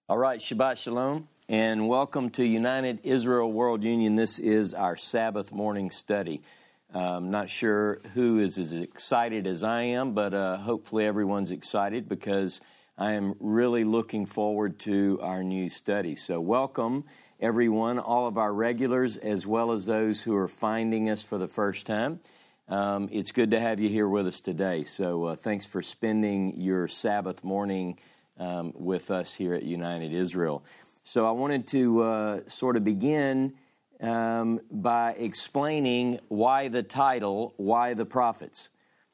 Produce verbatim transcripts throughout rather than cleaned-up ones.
All right, Shabbat Shalom, and welcome to United Israel World Union. This is our Sabbath morning study. I'm not sure who is as excited as I am, but uh, hopefully everyone's excited because I am really looking forward to our new study. So welcome, everyone, all of our regulars, as well as those who are finding us for the first time. Um, it's good to have you here with us today. So uh, thanks for spending your Sabbath morning Um, with us here at United Israel. So I wanted to uh, sort of begin um, by explaining why the title, Why the Prophets?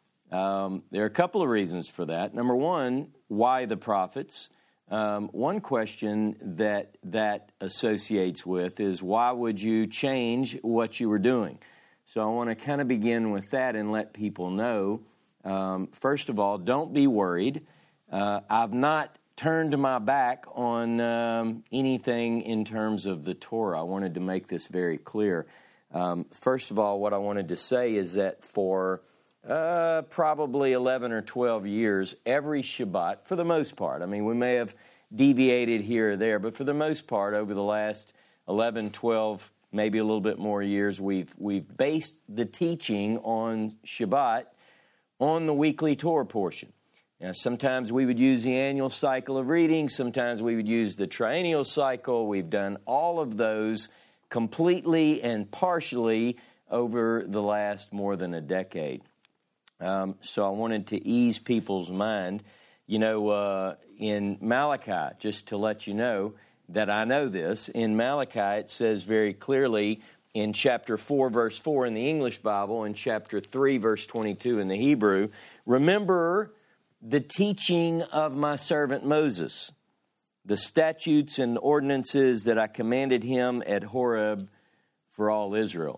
Um, there are a couple of reasons for that. Number one, why the prophets? Um, one question that that associates with is why would you change what you were doing? So I want to kind of begin with that and let people know, um, first of all, don't be worried. Uh, I've not turned my back on um, anything in terms of the Torah. I wanted to make this very clear. Um, first of all, what I wanted to say is that for uh, probably eleven or twelve years, every Shabbat, for the most part, I mean, we may have deviated here or there, but for the most part, over the last eleven, twelve, maybe a little bit more years, we've we've based the teaching on Shabbat on the weekly Torah portion. Now, sometimes we would use the annual cycle of reading. Sometimes we would use the triennial cycle. We've done all of those completely and partially over the last more than a decade. Um, so I wanted to ease people's mind. You know, uh, in Malachi, just to let you know that I know this, in Malachi it says very clearly in chapter four, verse four in the English Bible, and chapter three, verse twenty-two in the Hebrew, remember the teaching of my servant Moses, the statutes and ordinances that I commanded him at Horeb for all Israel.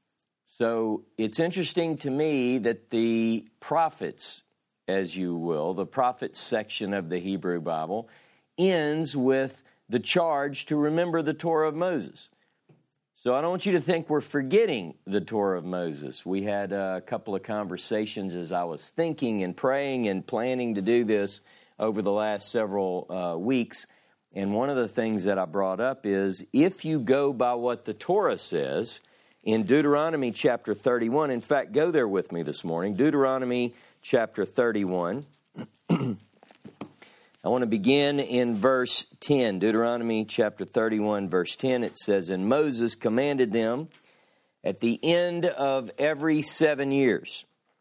So it's interesting to me that the prophets, as you will, the prophets section of the Hebrew Bible, ends with the charge to remember the Torah of Moses. So I don't want you to think we're forgetting the Torah of Moses. We had a couple of conversations as I was thinking and praying and planning to do this over the last several uh, weeks. And one of the things that I brought up is if you go by what the Torah says in Deuteronomy chapter thirty-one, in fact, go there with me this morning, Deuteronomy chapter thirty-one. I want to begin in verse ten, Deuteronomy chapter thirty-one, verse ten. It says, "And Moses commanded them at the end of every seven years,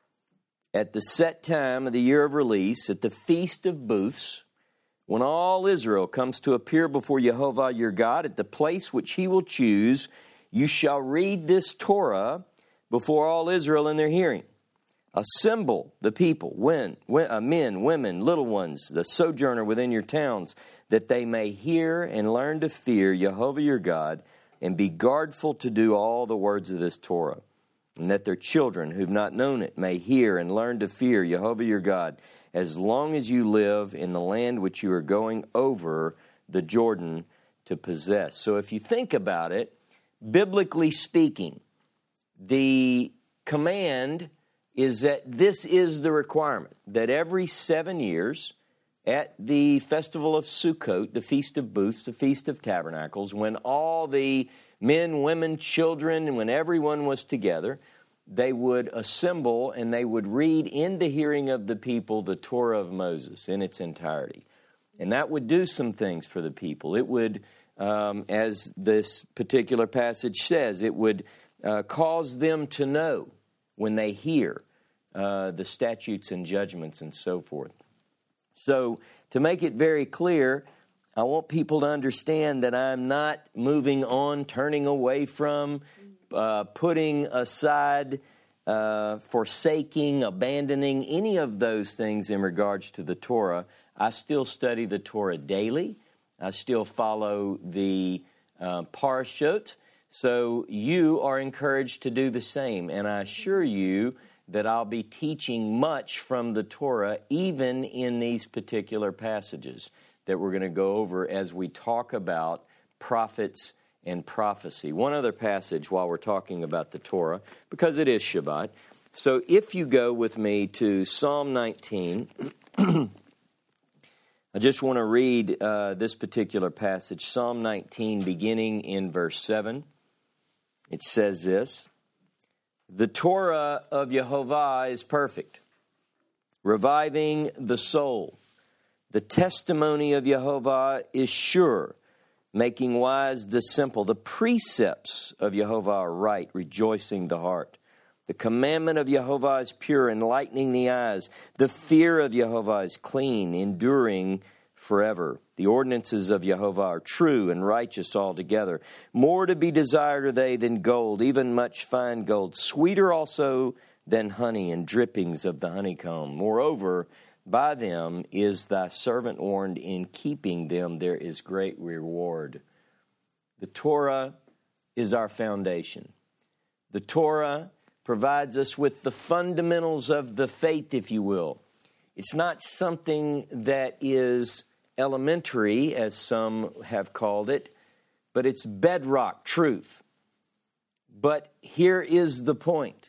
at the set time of the year of release, at the Feast of Booths, when all Israel comes to appear before Jehovah your God, at the place which he will choose, you shall read this Torah before all Israel in their hearing. Assemble the people, when, when, uh, men, women, little ones, the sojourner within your towns, that they may hear and learn to fear Jehovah your God, and be guardful to do all the words of this Torah, and that their children who've not known it may hear and learn to fear Jehovah your God, as long as you live in the land which you are going over the Jordan to possess." So if you think about it, biblically speaking, the command is that this is the requirement, that every seven years at the festival of Sukkot, the Feast of Booths, the Feast of Tabernacles, when all the men, women, children, and when everyone was together, they would assemble and they would read in the hearing of the people the Torah of Moses in its entirety. And that would do some things for the people. It would, um, as this particular passage says, it would uh, cause them to know when they hear uh, the statutes and judgments and so forth. So to make it very clear, I want people to understand that I'm not moving on, turning away from, uh, putting aside, uh, forsaking, abandoning any of those things in regards to the Torah. I still study the Torah daily. I still follow the uh, parashot. So you are encouraged to do the same. And I assure you that I'll be teaching much from the Torah, even in these particular passages that we're going to go over as we talk about prophets and prophecy. One other passage while we're talking about the Torah, because it is Shabbat. So if you go with me to Psalm nineteen, I just want to read uh, this particular passage, Psalm nineteen, beginning in verse seven. It says this: "The Torah of Yehovah is perfect, reviving the soul. The testimony of Yehovah is sure, making wise the simple. The precepts of Yehovah are right, rejoicing the heart. The commandment of Yehovah is pure, enlightening the eyes. The fear of Yehovah is clean, enduring forever. The ordinances of Yehovah are true and righteous altogether. More to be desired are they than gold, even much fine gold. Sweeter also than honey and drippings of the honeycomb. Moreover, by them is thy servant warned. In keeping them there is great reward." The Torah is our foundation. The Torah provides us with the fundamentals of the faith, if you will. It's not something that is elementary, as some have called it, but it's bedrock truth. But here is the point.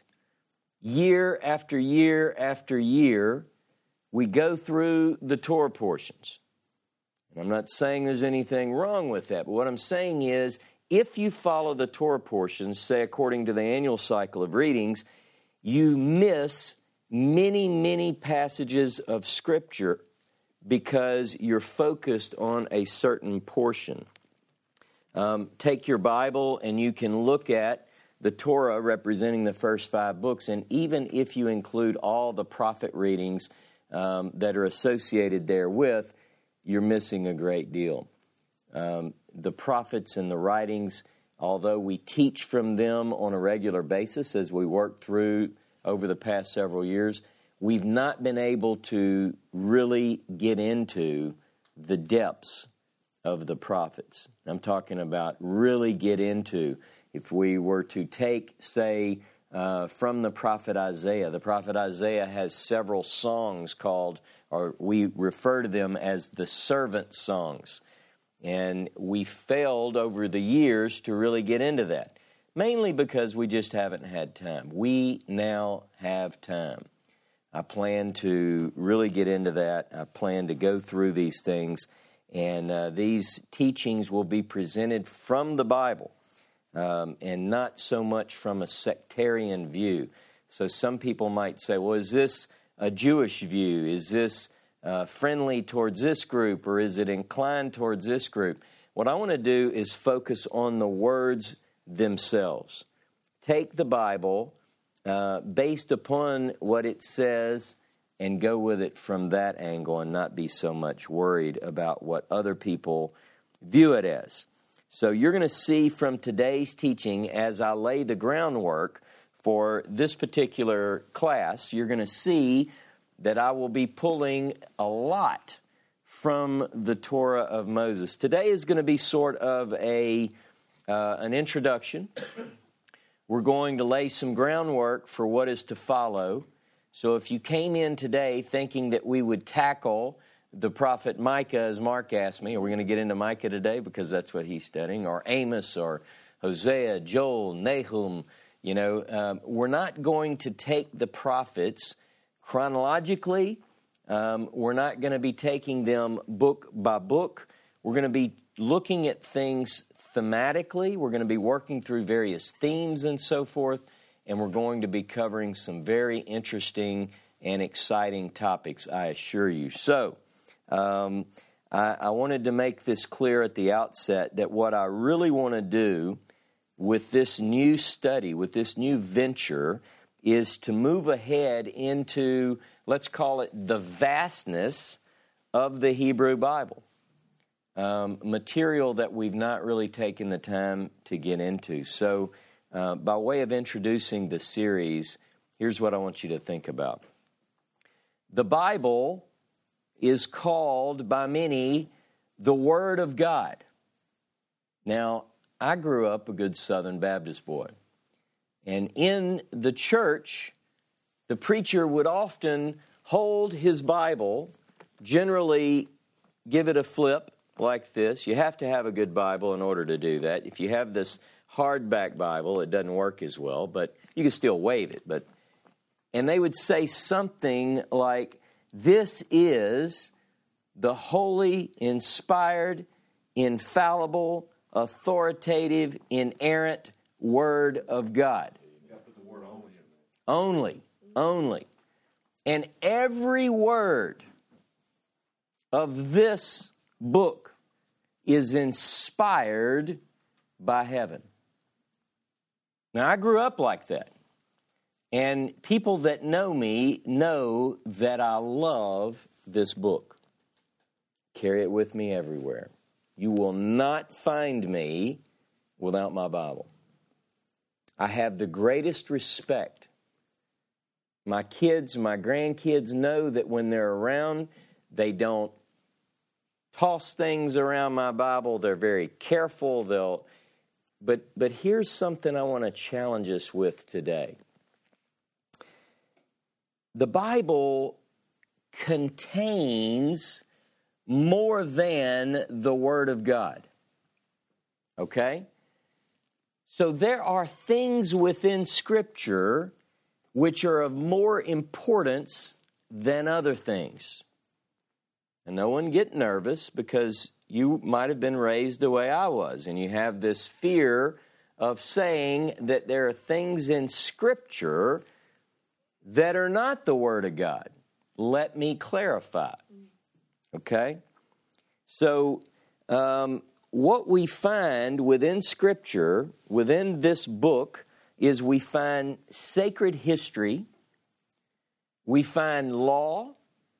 Year after year after year, we go through the Torah portions. And I'm not saying there's anything wrong with that, but what I'm saying is, if you follow the Torah portions, say according to the annual cycle of readings, you miss many, many passages of Scripture because you're focused on a certain portion. Um, take your Bible and you can look at the Torah representing the first five books, and even if you include all the prophet readings um, that are associated therewith, you're missing a great deal. Um, the prophets and the writings, although we teach from them on a regular basis as we work through over the past several years, we've not been able to really get into the depths of the prophets. I'm talking about really get into, if we were to take, say, uh, from the prophet Isaiah. The prophet Isaiah has several songs called, or we refer to them as the servant songs. And we failed over the years to really get into that, mainly because we just haven't had time. We now have time. I plan to really get into that. I plan to go through these things, and uh, these teachings will be presented from the Bible, um, and not so much from a sectarian view. So some people might say, well, is this a Jewish view? Is this Uh, friendly towards this group, or is it inclined towards this group? What I want to do is focus on the words themselves. Take the Bible uh, based upon what it says and go with it from that angle, and not be so much worried about what other people view it as. So you're going to see from today's teaching, as I lay the groundwork for this particular class, you're going to see that I will be pulling a lot from the Torah of Moses. Today is going to be sort of a uh, an introduction. We're going to lay some groundwork for what is to follow. So if you came in today thinking that we would tackle the prophet Micah, as Mark asked me, are we going to get into Micah today because that's what he's studying, or Amos, or Hosea, Joel, Nahum, you know, um, we're not going to take the prophets chronologically. Um, we're not going to be taking them book by book. We're going to be looking at things thematically. We're going to be working through various themes and so forth, and we're going to be covering some very interesting and exciting topics, I assure you. So, um, I, I wanted to make this clear at the outset that what I really want to do with this new study, with this new venture, is to move ahead into, let's call it, the vastness of the Hebrew Bible. Um, material that we've not really taken the time to get into. So, uh, by way of introducing the series, here's what I want you to think about. The Bible is called by many the Word of God. Now, I grew up a good Southern Baptist boy. And in the church, the preacher would often hold his Bible, generally give it a flip like this. You have to have a good Bible in order to do that. If you have this hardback Bible, it doesn't work as well, but you can still wave it. But and they would say something like, "This is the holy, inspired, infallible, authoritative, inerrant Word of God. You got to put the word only in there. Only, only. And every word of this book is inspired by heaven. Now, I grew up like that. And people that know me know that I love this book. Carry it with me everywhere. You will not find me without my Bible. I have the greatest respect. My kids, my grandkids know that when they're around, they don't toss things around my Bible. They're very careful. They'll, but, but here's something I want to challenge us with today. The Bible contains more than the Word of God. Okay? So there are things within Scripture which are of more importance than other things. And no one get nervous, because you might have been raised the way I was, and you have this fear of saying that there are things in Scripture that are not the Word of God. Let me clarify. Okay? So, um, what we find within Scripture, within this book, is we find sacred history, we find law,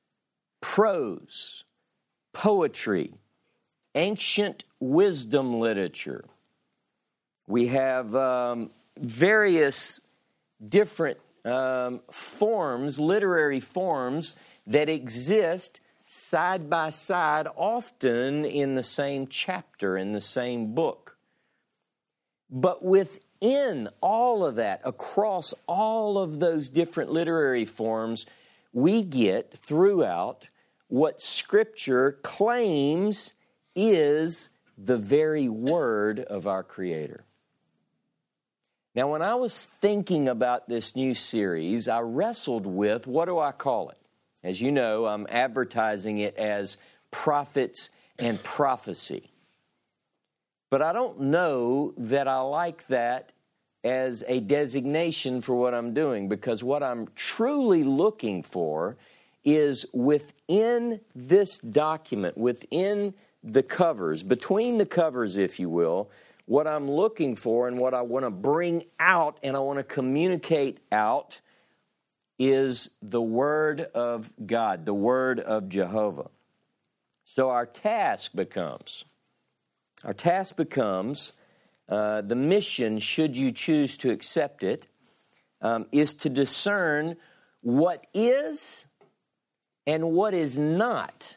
prose, poetry, ancient wisdom literature. We have um, various different um, forms, literary forms, that exist side by side, often in the same chapter, in the same book. But within all of that, across all of those different literary forms, we get throughout what Scripture claims is the very Word of our Creator. Now, when I was thinking about this new series, I wrestled with, what do I call it? As you know, I'm advertising it as Prophets and Prophecy. But I don't know that I like that as a designation for what I'm doing, because what I'm truly looking for is within this document, within the covers, between the covers, if you will, what I'm looking for and what I want to bring out and I want to communicate out is the Word of God, the Word of Jehovah. So our task becomes, our task becomes, uh, the mission, should you choose to accept it, um, is to discern what is and what is not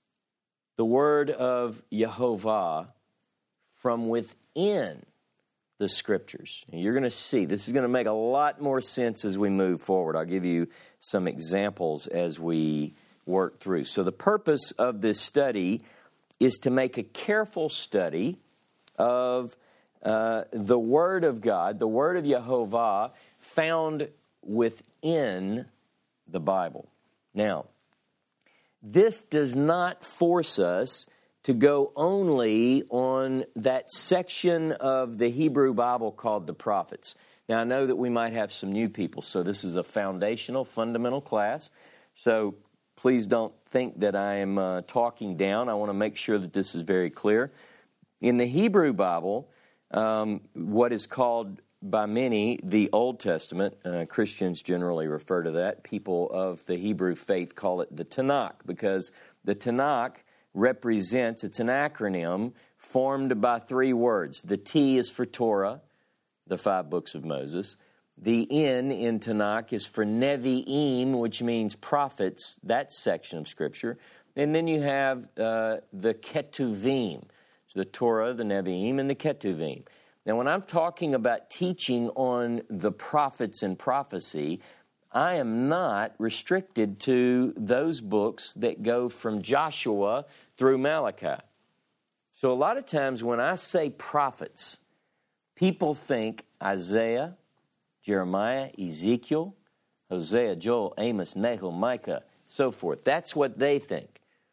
the Word of Jehovah from within the Scriptures. And you're going to see, this is going to make a lot more sense as we move forward. I'll give you some examples as we work through. So the purpose of this study is to make a careful study of uh, the Word of God, the Word of Jehovah, found within the Bible. Now, this does not force us to go only on that section of the Hebrew Bible called the prophets. Now, I know that we might have some new people, so this is a foundational, fundamental class. So please don't think that I am uh, talking down. I want to make sure that this is very clear. In the Hebrew Bible, um, what is called by many the Old Testament, uh, Christians generally refer to that. People of the Hebrew faith call it the Tanakh, because the Tanakh represents, it's an acronym formed by three words. The T is for Torah, the five books of Moses. The N in Tanakh is for Nevi'im, which means prophets, that section of Scripture. And then you have uh, the Ketuvim, so the Torah, the Nevi'im, and the Ketuvim. Now, when I'm talking about teaching on the prophets and prophecy, I am not restricted to those books that go from Joshua through Malachi. So a lot of times when I say prophets, people think Isaiah, Jeremiah, Ezekiel, Hosea, Joel, Amos, Nahum, Micah, so forth. That's what they think.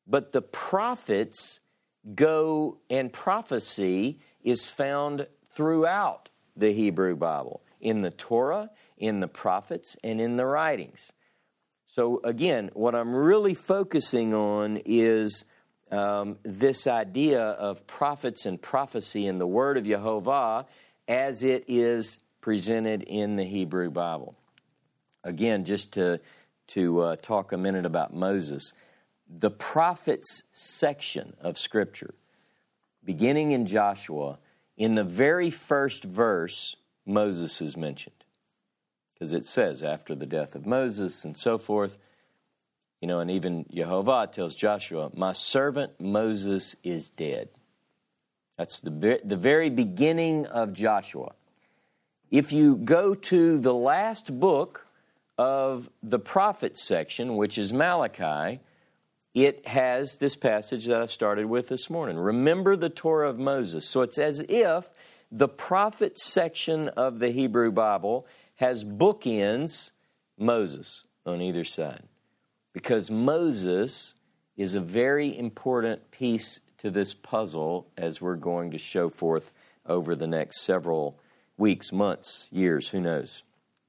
but the prophets go, and prophecy is found throughout the Hebrew Bible, in the Torah, in the prophets, and in the writings. So again, what I'm really focusing on is um, this idea of prophets and prophecy in the Word of Yehovah as it is presented in the Hebrew Bible. Again, just to, to uh, talk a minute about Moses, the prophets section of Scripture, beginning in Joshua, in the very first verse, Moses is mentioned. Because it says, after the death of Moses and so forth, you know, and even Yehovah tells Joshua, my servant Moses is dead. That's the, the very beginning of Joshua. If you go to the last book of the prophet section, which is Malachi, it has this passage that I've started with this morning. Remember the Torah of Moses. So it's as if the prophet section of the Hebrew Bible has bookends Moses on either side. Because Moses is a very important piece to this puzzle as we're going to show forth over the next several weeks, months, years, who knows.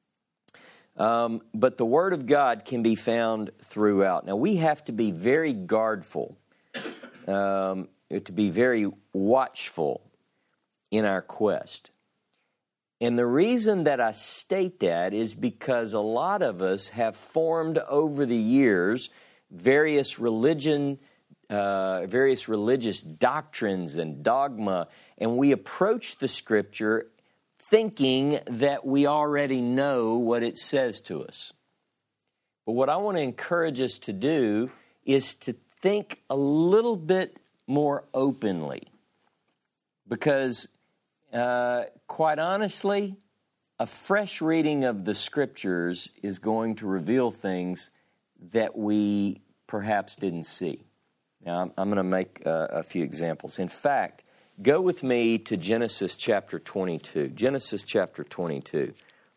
Um, but the Word of God can be found throughout. Now, we have to be very guardful, um, to be very watchful in our quest. And the reason that I state that is because a lot of us have formed over the years various religion, uh, various religious doctrines and dogma, and we approach the Scripture thinking that we already know what it says to us. But what I want to encourage us to do is to think a little bit more openly, because Uh, quite honestly, a fresh reading of the Scriptures is going to reveal things that we perhaps didn't see. Now, I'm, I'm going to make uh, a few examples. In fact, go with me to Genesis chapter twenty-two. Genesis chapter twenty-two.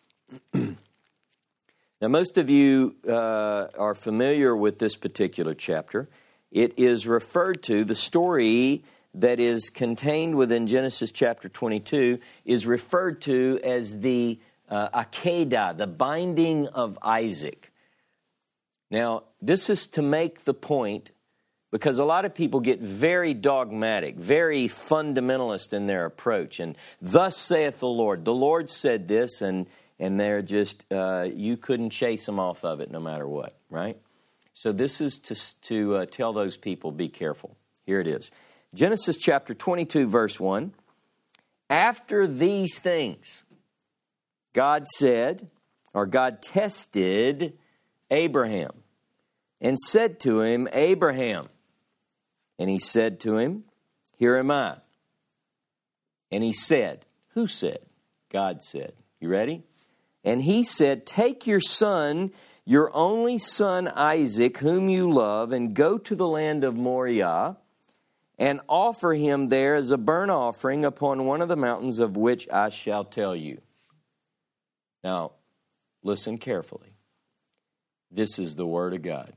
Now, most of you uh, are familiar with this particular chapter. It is referred to, the story that is contained within Genesis chapter twenty-two is referred to as the uh, Akedah, the binding of Isaac. Now, this is to make the point, because a lot of people get very dogmatic, very fundamentalist in their approach, and thus saith the Lord. The Lord said this, and, and they're just, uh, you couldn't chase them off of it no matter what, right? So this is to, to uh, tell those people, be careful. Here it is. Genesis chapter twenty-two, verse one, after these things, God said, or God tested Abraham and said to him, Abraham. And he said to him, here am I. And he said, who said? God said. You ready? And he said, take your son, your only son Isaac, whom you love, and go to the land of Moriah, and offer him there as a burnt offering upon one of the mountains of which I shall tell you. Now, listen carefully. This is the Word of God.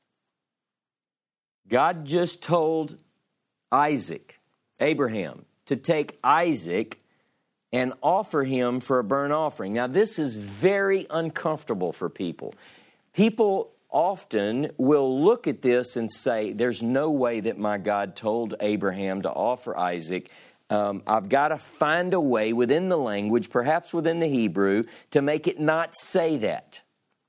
God just told Isaac, Abraham, to take Isaac and offer him for a burnt offering. Now, this is very uncomfortable for people. People often will look at this and say, there's no way that my God told Abraham to offer Isaac. Um, I've got to find a way within the language, perhaps within the Hebrew, to make it not say that.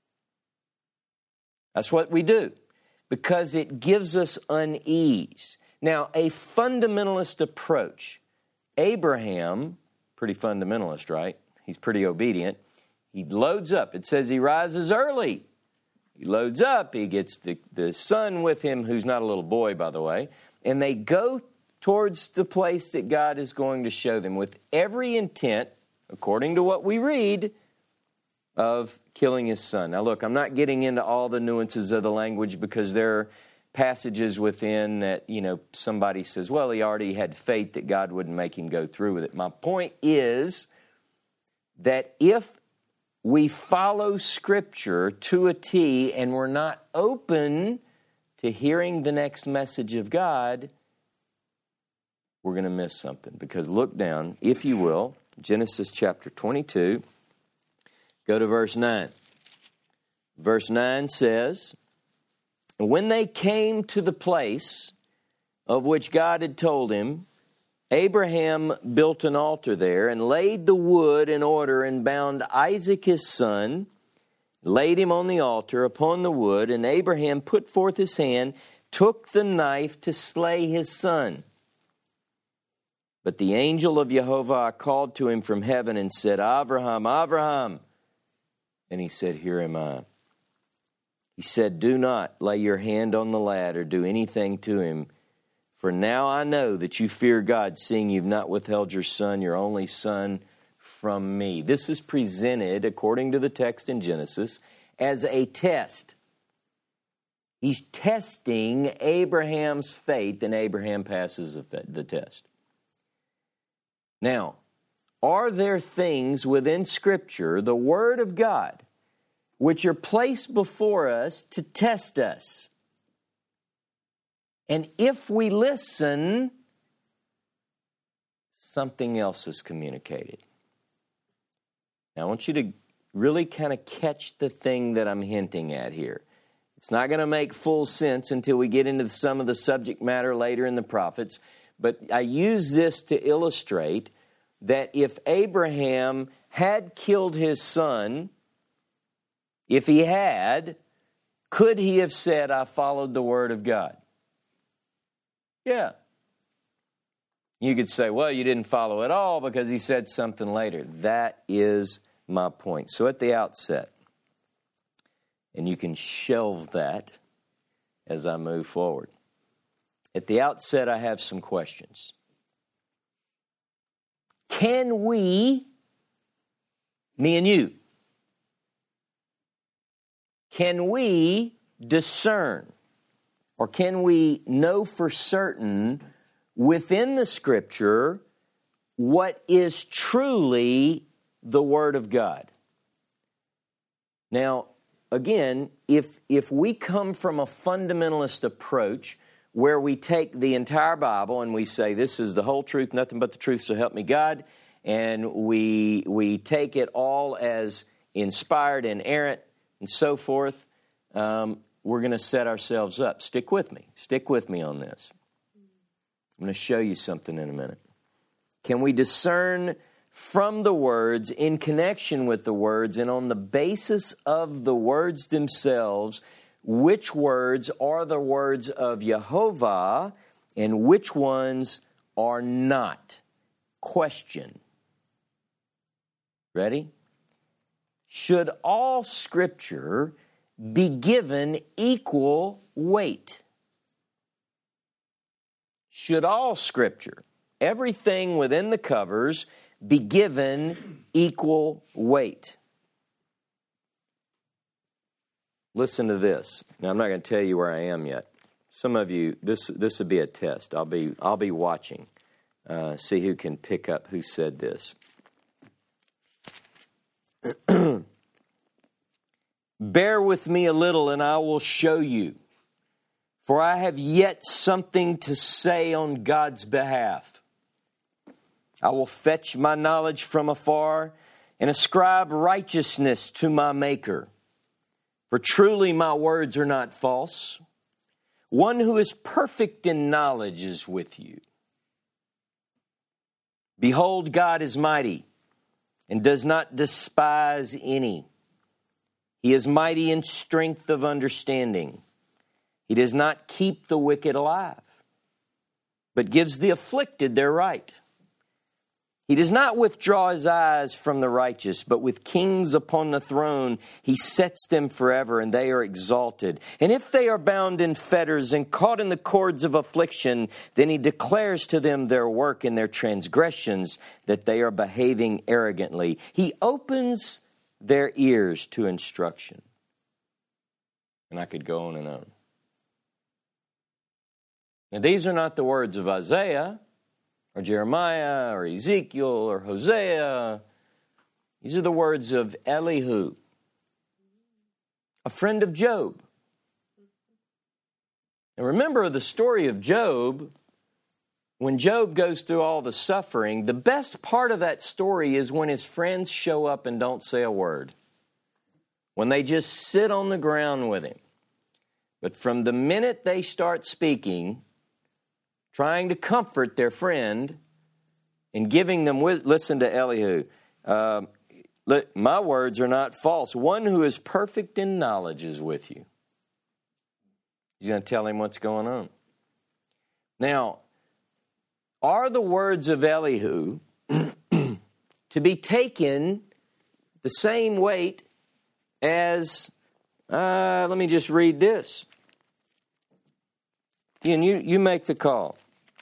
That's what we do, because it gives us unease. Now, a fundamentalist approach, Abraham, pretty fundamentalist, right? He's pretty obedient. He loads up. It says he rises early. He loads up, he gets the, the son with him, who's not a little boy, by the way, and they go towards the place that God is going to show them with every intent, according to what we read, of killing his son. Now look, I'm not getting into all the nuances of the language, because there are passages within that, you know, somebody says, well, he already had faith that God wouldn't make him go through with it. My point is that if we follow Scripture to a T and we're not open to hearing the next message of God, we're going to miss something. Because look down, if you will, Genesis chapter twenty-two, go to verse nine. Verse nine says, when they came to the place of which God had told him, Abraham built an altar there and laid the wood in order and bound Isaac his son, laid him on the altar upon the wood, and Abraham put forth his hand, took the knife to slay his son. But the angel of Jehovah called to him from heaven and said, Abraham, Abraham. And he said, here am I. He said, do not lay your hand on the lad or do anything to him. For now I know that you fear God, seeing you've not withheld your son, your only son, from me. This is presented, according to the text in Genesis, as a test. He's testing Abraham's faith, and Abraham passes the test. Now, are there things within Scripture, the Word of God, which are placed before us to test us? And if we listen, something else is communicated. Now, I want you to really kind of catch the thing that I'm hinting at here. It's not going to make full sense until we get into some of the subject matter later in the prophets, but I use this to illustrate that if Abraham had killed his son, if he had, could he have said, I followed the word of God? Yeah. You could say, well, you didn't follow at all because he said something later. That is my point. So at the outset, and you can shelve that as I move forward. At the outset, I have some questions. Can we, me and you, can we discern, or can we know for certain within the Scripture what is truly the Word of God? Now, again, if if we come from a fundamentalist approach where we take the entire Bible and we say, this is the whole truth, nothing but the truth, so help me God, and we we take it all as inspired and inerrant and so forth, um, we're going to set ourselves up. Stick with me. Stick with me on this. I'm going to show you something in a minute. Can we discern from the words, in connection with the words, and on the basis of the words themselves, which words are the words of Jehovah and which ones are not? Question. Ready? Should all Scripture be given equal weight? Should all Scripture, everything within the covers, be given equal weight? Listen to this. Now, I'm not going to tell you where I am yet. Some of you, this this would be a test. I'll be I'll be watching, uh, see who can pick up who said this. Bear with me a little, and I will show you. For I have yet something to say on God's behalf. I will fetch my knowledge from afar and ascribe righteousness to my Maker. For truly my words are not false. One who is perfect in knowledge is with you. Behold, God is mighty and does not despise any. He is mighty in strength of understanding. He does not keep the wicked alive, but gives the afflicted their right. He does not withdraw his eyes from the righteous, but with kings upon the throne, he sets them forever, and they are exalted. And if they are bound in fetters and caught in the cords of affliction, then he declares to them their work and their transgressions, that they are behaving arrogantly. He opens their ears to instruction. And I could go on and on. Now, these are not the words of Isaiah, or Jeremiah, or Ezekiel, or Hosea. These are the words of Elihu, a friend of Job. And remember the story of Job. When Job goes through all the suffering, the best part of that story is when his friends show up and don't say a word. When they just sit on the ground with him. But from the minute they start speaking, trying to comfort their friend and giving them wisdom, listen to Elihu. Uh, my words are not false. One who is perfect in knowledge is with you. He's going to tell him what's going on. Now, are the words of Elihu to be taken the same weight as, uh, let me just read this. And you, you make the call.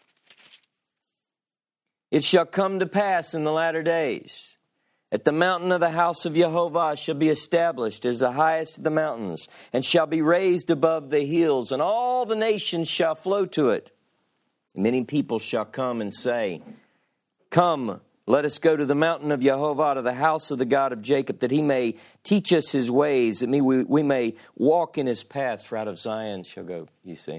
It shall come to pass in the latter days, at the mountain of the house of Jehovah shall be established as the highest of the mountains, and shall be raised above the hills, and all the nations shall flow to it. Many people shall come and say, Come, let us go to the mountain of Jehovah, to the house of the God of Jacob, that he may teach us his ways, that we, we may walk in his paths, for out of Zion shall go, you see.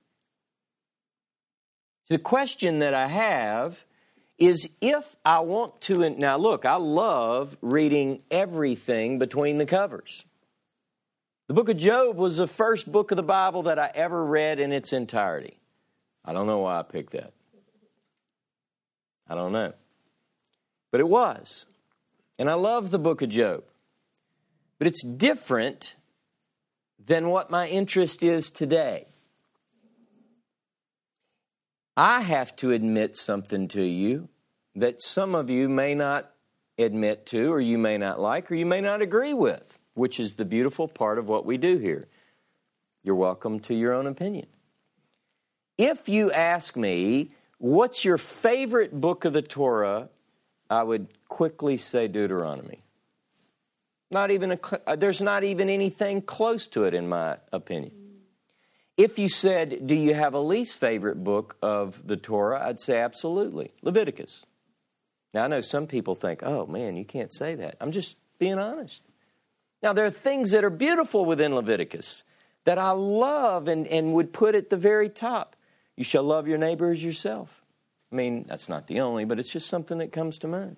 The question that I have is if I want to, now look, I love reading everything between the covers. The book of Job was the first book of the Bible that I ever read in its entirety. I don't know why I picked that. I don't know. But it was. And I love the book of Job. But it's different than what my interest is today. I have to admit something to you that some of you may not admit to, or you may not like, or you may not agree with, which is the beautiful part of what we do here. You're welcome to your own opinion. If you ask me, what's your favorite book of the Torah, I would quickly say Deuteronomy. Not even a, there's not even anything close to it in my opinion. If you said, do you have a least favorite book of the Torah? I'd say absolutely, Leviticus. Now, I know some people think, oh, man, you can't say that. I'm just being honest. Now, there are things that are beautiful within Leviticus that I love and, and would put at the very top. You shall love your neighbor as yourself. I mean, that's not the only, but it's just something that comes to mind.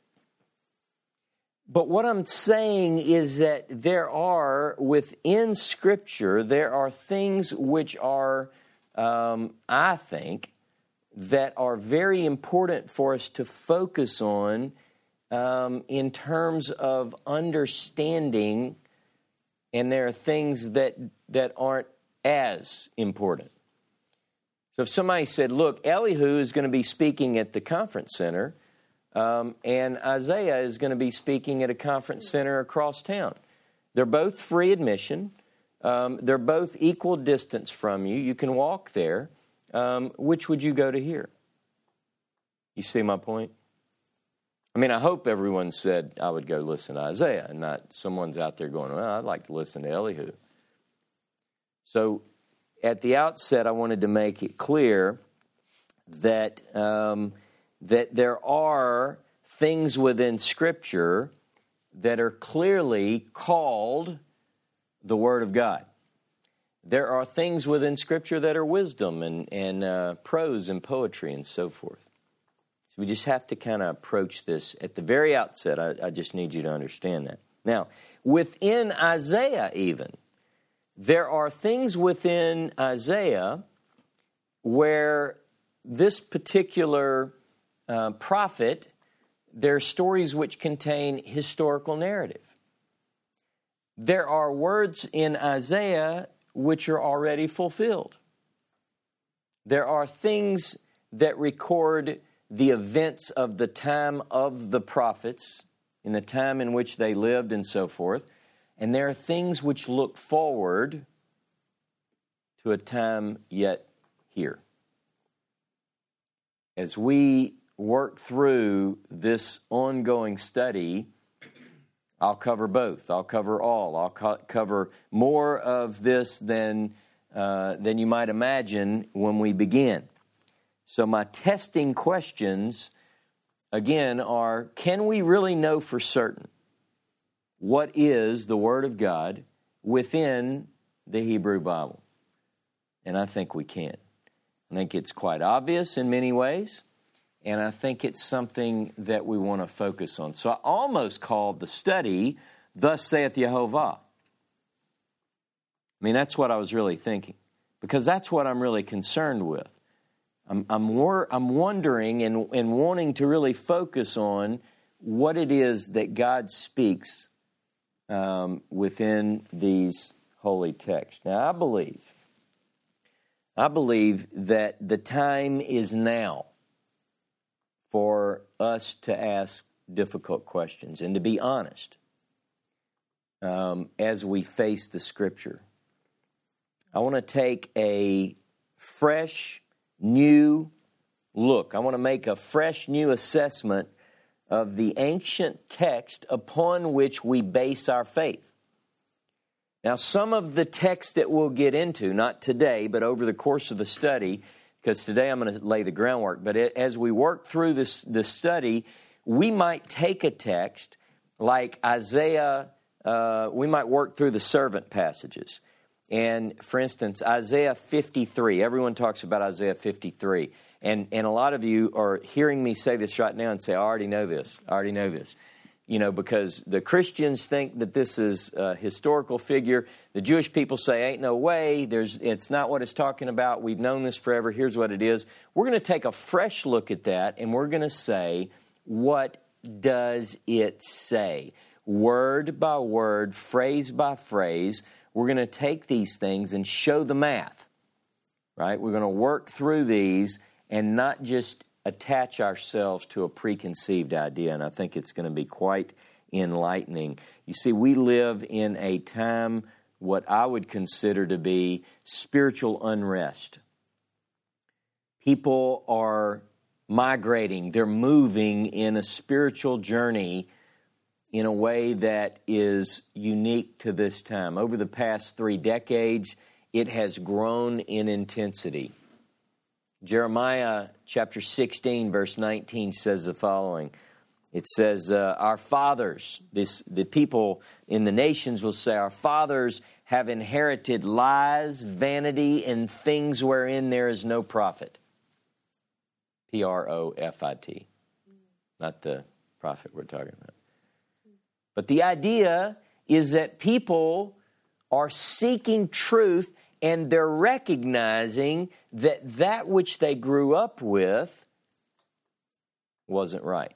But what I'm saying is that there are, within Scripture, there are things which are, um, I think, that are very important for us to focus on um, in terms of understanding, and there are things that, that aren't as important. So if somebody said, look, Elihu is going to be speaking at the conference center, Um, and Isaiah is going to be speaking at a conference center across town. They're both free admission. Um, they're both equal distance from you. You can walk there. Um, which would you go to hear? You see my point? I mean, I hope everyone said I would go listen to Isaiah, and not someone's out there going, well, I'd like to listen to Elihu. So at the outset, I wanted to make it clear that... Um, that there are things within Scripture that are clearly called the Word of God. There are things within Scripture that are wisdom and, and uh, prose and poetry and so forth. So we just have to kind of approach this at the very outset. I, I just need you to understand that. Now, within Isaiah even, there are things within Isaiah where this particular Uh, prophet, there are stories which contain historical narrative. There are words in Isaiah which are already fulfilled. There are things that record the events of the time of the prophets, in the time in which they lived and so forth. And there are things which look forward to a time yet here. As we work through this ongoing study, I'll cover both. I'll cover all. I'll co- cover more of this than uh, than you might imagine when we begin. So my testing questions, again, are, can we really know for certain what is the Word of God within the Hebrew Bible? And I think we can. I think it's quite obvious in many ways, and I think it's something that we want to focus on. So I almost called the study, Thus Saith Yehovah. I mean, that's what I was really thinking, because that's what I'm really concerned with. I'm I'm, wor- I'm wondering and, and wanting to really focus on what it is that God speaks um, within these holy texts. Now, I believe, I believe that the time is now for us to ask difficult questions and to be honest um, as we face the Scripture. I want to take a fresh, new look. I want to make a fresh, new assessment of the ancient text upon which we base our faith. Now, some of the text that we'll get into, not today, but over the course of the study, because today I'm going to lay the groundwork, but as we work through this, this study, we might take a text like Isaiah, uh, we might work through the servant passages. And, for instance, Isaiah fifty-three, everyone talks about Isaiah fifty-three. And, and a lot of you are hearing me say this right now and say, I already know this, I already know this. You know, because the Christians think that this is a historical figure. The Jewish people say, ain't no way, There's, it's not what it's talking about. We've known this forever. Here's what it is. We're going to take a fresh look at that, and we're going to say, what does it say? Word by word, phrase by phrase, we're going to take these things and show the math, right? We're going to work through these and not just attach ourselves to a preconceived idea, and I think it's going to be quite enlightening. You see, we live in a time, what I would consider to be spiritual unrest. People are migrating, they're moving in a spiritual journey in a way that is unique to this time. Over the past three decades, it has grown in intensity. Jeremiah chapter sixteen, verse nineteen says the following. It says, uh, our fathers, this, the people in the nations will say, our fathers have inherited lies, vanity, and things wherein there is no profit. P R O F I T. Not the prophet we're talking about. But the idea is that people are seeking truth, and they're recognizing that that which they grew up with wasn't right.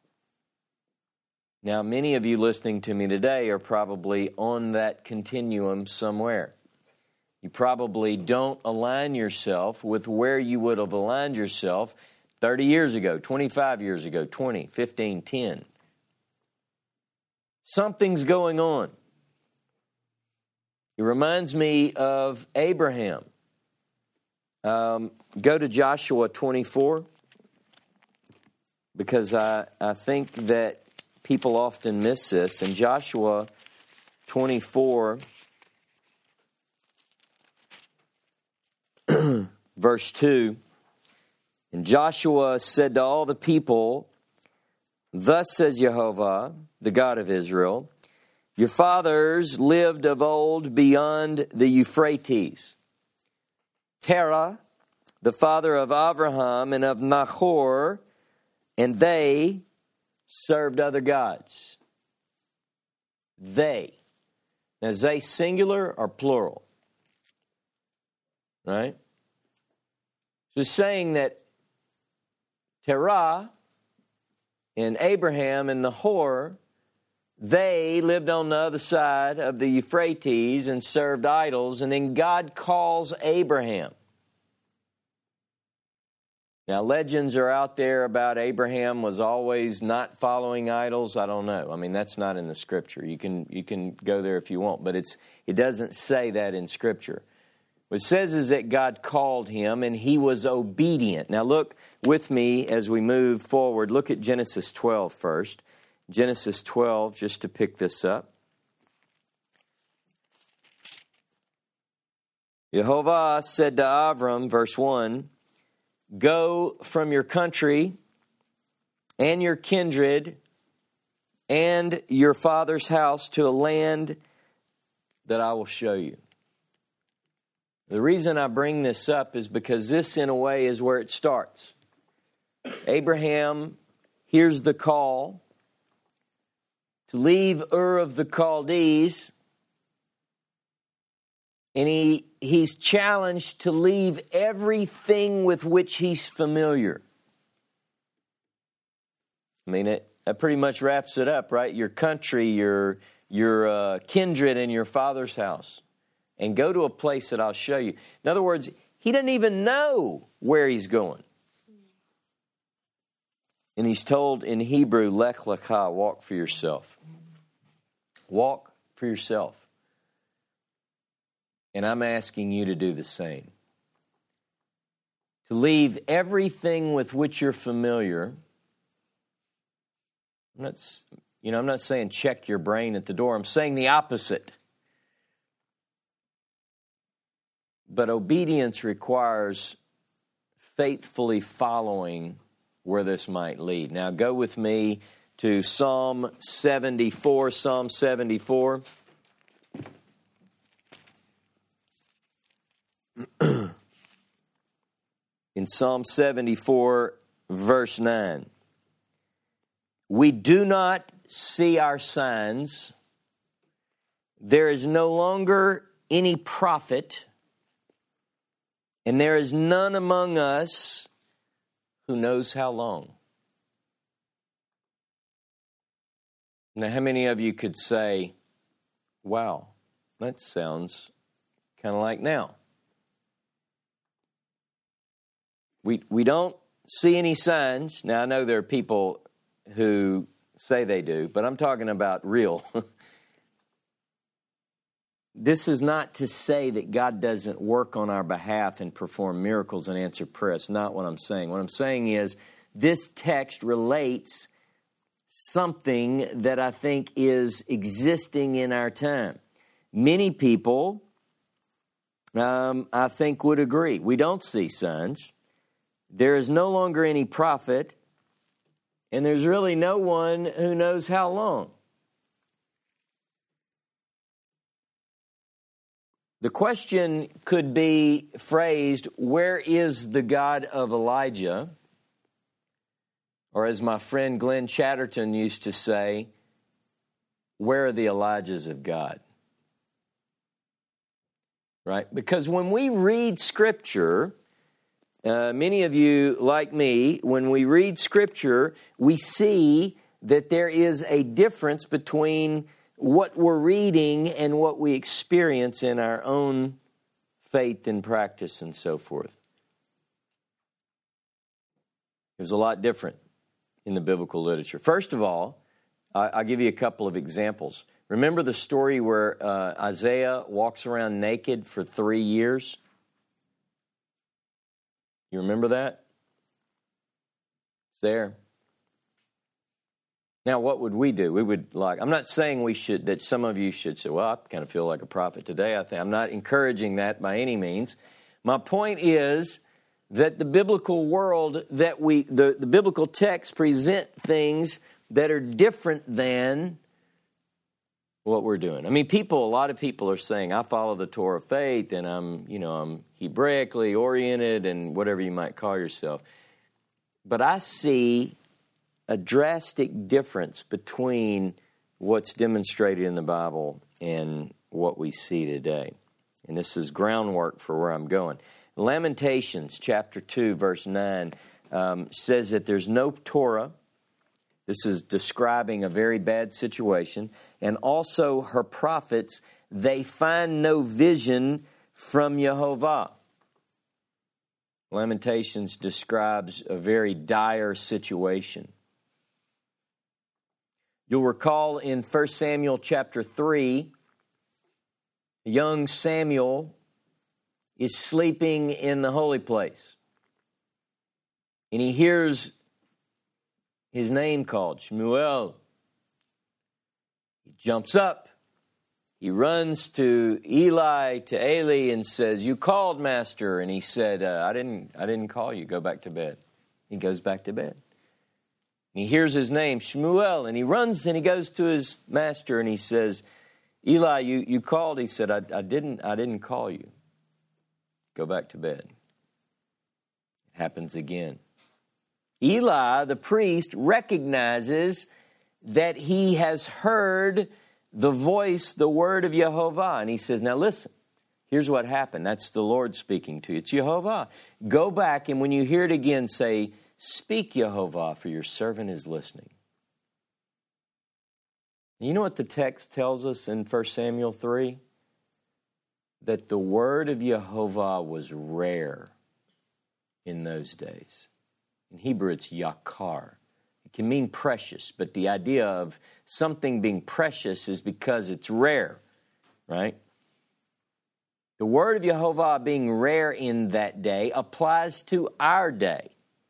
Now, many of you listening to me today are probably on that continuum somewhere. You probably don't align yourself with where you would have aligned yourself thirty years ago, twenty-five years ago, twenty, fifteen, ten. Something's going on. It reminds me of Abraham. Um, go to Joshua twenty-four, because I, I think that people often miss this. In Joshua twenty-four, verse two, and Joshua said to all the people, thus says Jehovah, the God of Israel, your fathers lived of old beyond the Euphrates. Terah, the father of Abraham and of Nahor, and they served other gods. They. Now, is they singular or plural? Right? So it's saying that Terah and Abraham and Nahor, they lived on the other side of the Euphrates and served idols, and then God calls Abraham. Now, legends are out there about Abraham was always not following idols. I don't know. I mean, that's not in the Scripture. You can you can go there if you want, but it's it doesn't say that in Scripture. What it says is that God called him, and he was obedient. Now, look with me as we move forward. Look at Genesis twelve first. Genesis twelve, just to pick this up. Jehovah said to Avram, verse one, go from your country and your kindred and your father's house to a land that I will show you. The reason I bring this up is because this, in a way, is where it starts. Abraham hears the call to leave Ur of the Chaldees, and he, he's challenged to leave everything with which he's familiar. I mean, it, that pretty much wraps it up, right? Your country, your, your uh, kindred, and your father's house. And go to a place that I'll show you. In other words, he doesn't even know where he's going. And he's told in Hebrew, Lech Lecha, walk for yourself. Walk for yourself. And I'm asking you to do the same. To leave everything with which you're familiar. I'm not, you know, I'm not saying check your brain at the door. I'm saying the opposite. But obedience requires faithfully following where this might lead. Now go with me to Psalm seventy-four. Psalm seventy-four. In Psalm seventy-four, verse nine. We do not see our signs. There is no longer any prophet. And there is none among us who knows how long. Now, how many of you could say, wow, that sounds kind of like now? We, we don't see any signs. Now, I know there are people who say they do, but I'm talking about real. This is not to say that God doesn't work on our behalf and perform miracles and answer prayer. It's not what I'm saying. What I'm saying is this text relates something that I think is existing in our time. Many people, um, I think, would agree. We don't see signs. There is no longer any prophet, and there's really no one who knows how long. The question could be phrased, where is the God of Elijah? Or as my friend Glenn Chatterton used to say, where are the Elijahs of God? Right? Because when we read Scripture, uh, many of you, like me, when we read Scripture, we see that there is a difference between what we're reading and what we experience in our own faith and practice and so forth. There's a lot different in the biblical literature. First of all, I'll give you a couple of examples. Remember the story where uh, Isaiah walks around naked for three years? You remember that? It's there. Now, what would we do? We would like, I'm not saying we should, that some of you should say, well, I kind of feel like a prophet today. I think I'm not encouraging that by any means. My point is that the biblical world, that we, the, the biblical texts present things that are different than what we're doing. I mean, people, a lot of people are saying, I follow the Torah of faith and I'm, you know, I'm Hebraically oriented and whatever you might call yourself. But I see a drastic difference between what's demonstrated in the Bible and what we see today. And this is groundwork for where I'm going. Lamentations chapter two, verse nine um, says that there's no Torah. This is describing a very bad situation. And also her prophets, they find no vision from Yehovah. Lamentations describes a very dire situation. You'll recall in First Samuel chapter three, young Samuel is sleeping in the holy place. And he hears his name called, Shmuel. He jumps up. He runs to Eli, to Eli, and says, you called, Master. And he said, uh, I didn't, I didn't call you. Go back to bed. He goes back to bed. He hears his name, Shmuel, and he runs and he goes to his master and he says, Eli, you, you called. He said, I, I didn't I didn't call you. Go back to bed. It happens again. Eli, the priest, recognizes that he has heard the voice, the word of Jehovah. And he says, now listen, here's what happened. That's the Lord speaking to you. It's Jehovah. Go back, and when you hear it again, say, speak, Jehovah, for your servant is listening. You know what the text tells us in First Samuel three? That the word of Jehovah was rare in those days. In Hebrew, it's yakar. It can mean precious, but the idea of something being precious is because it's rare, right? The word of Jehovah being rare in that day applies to our day.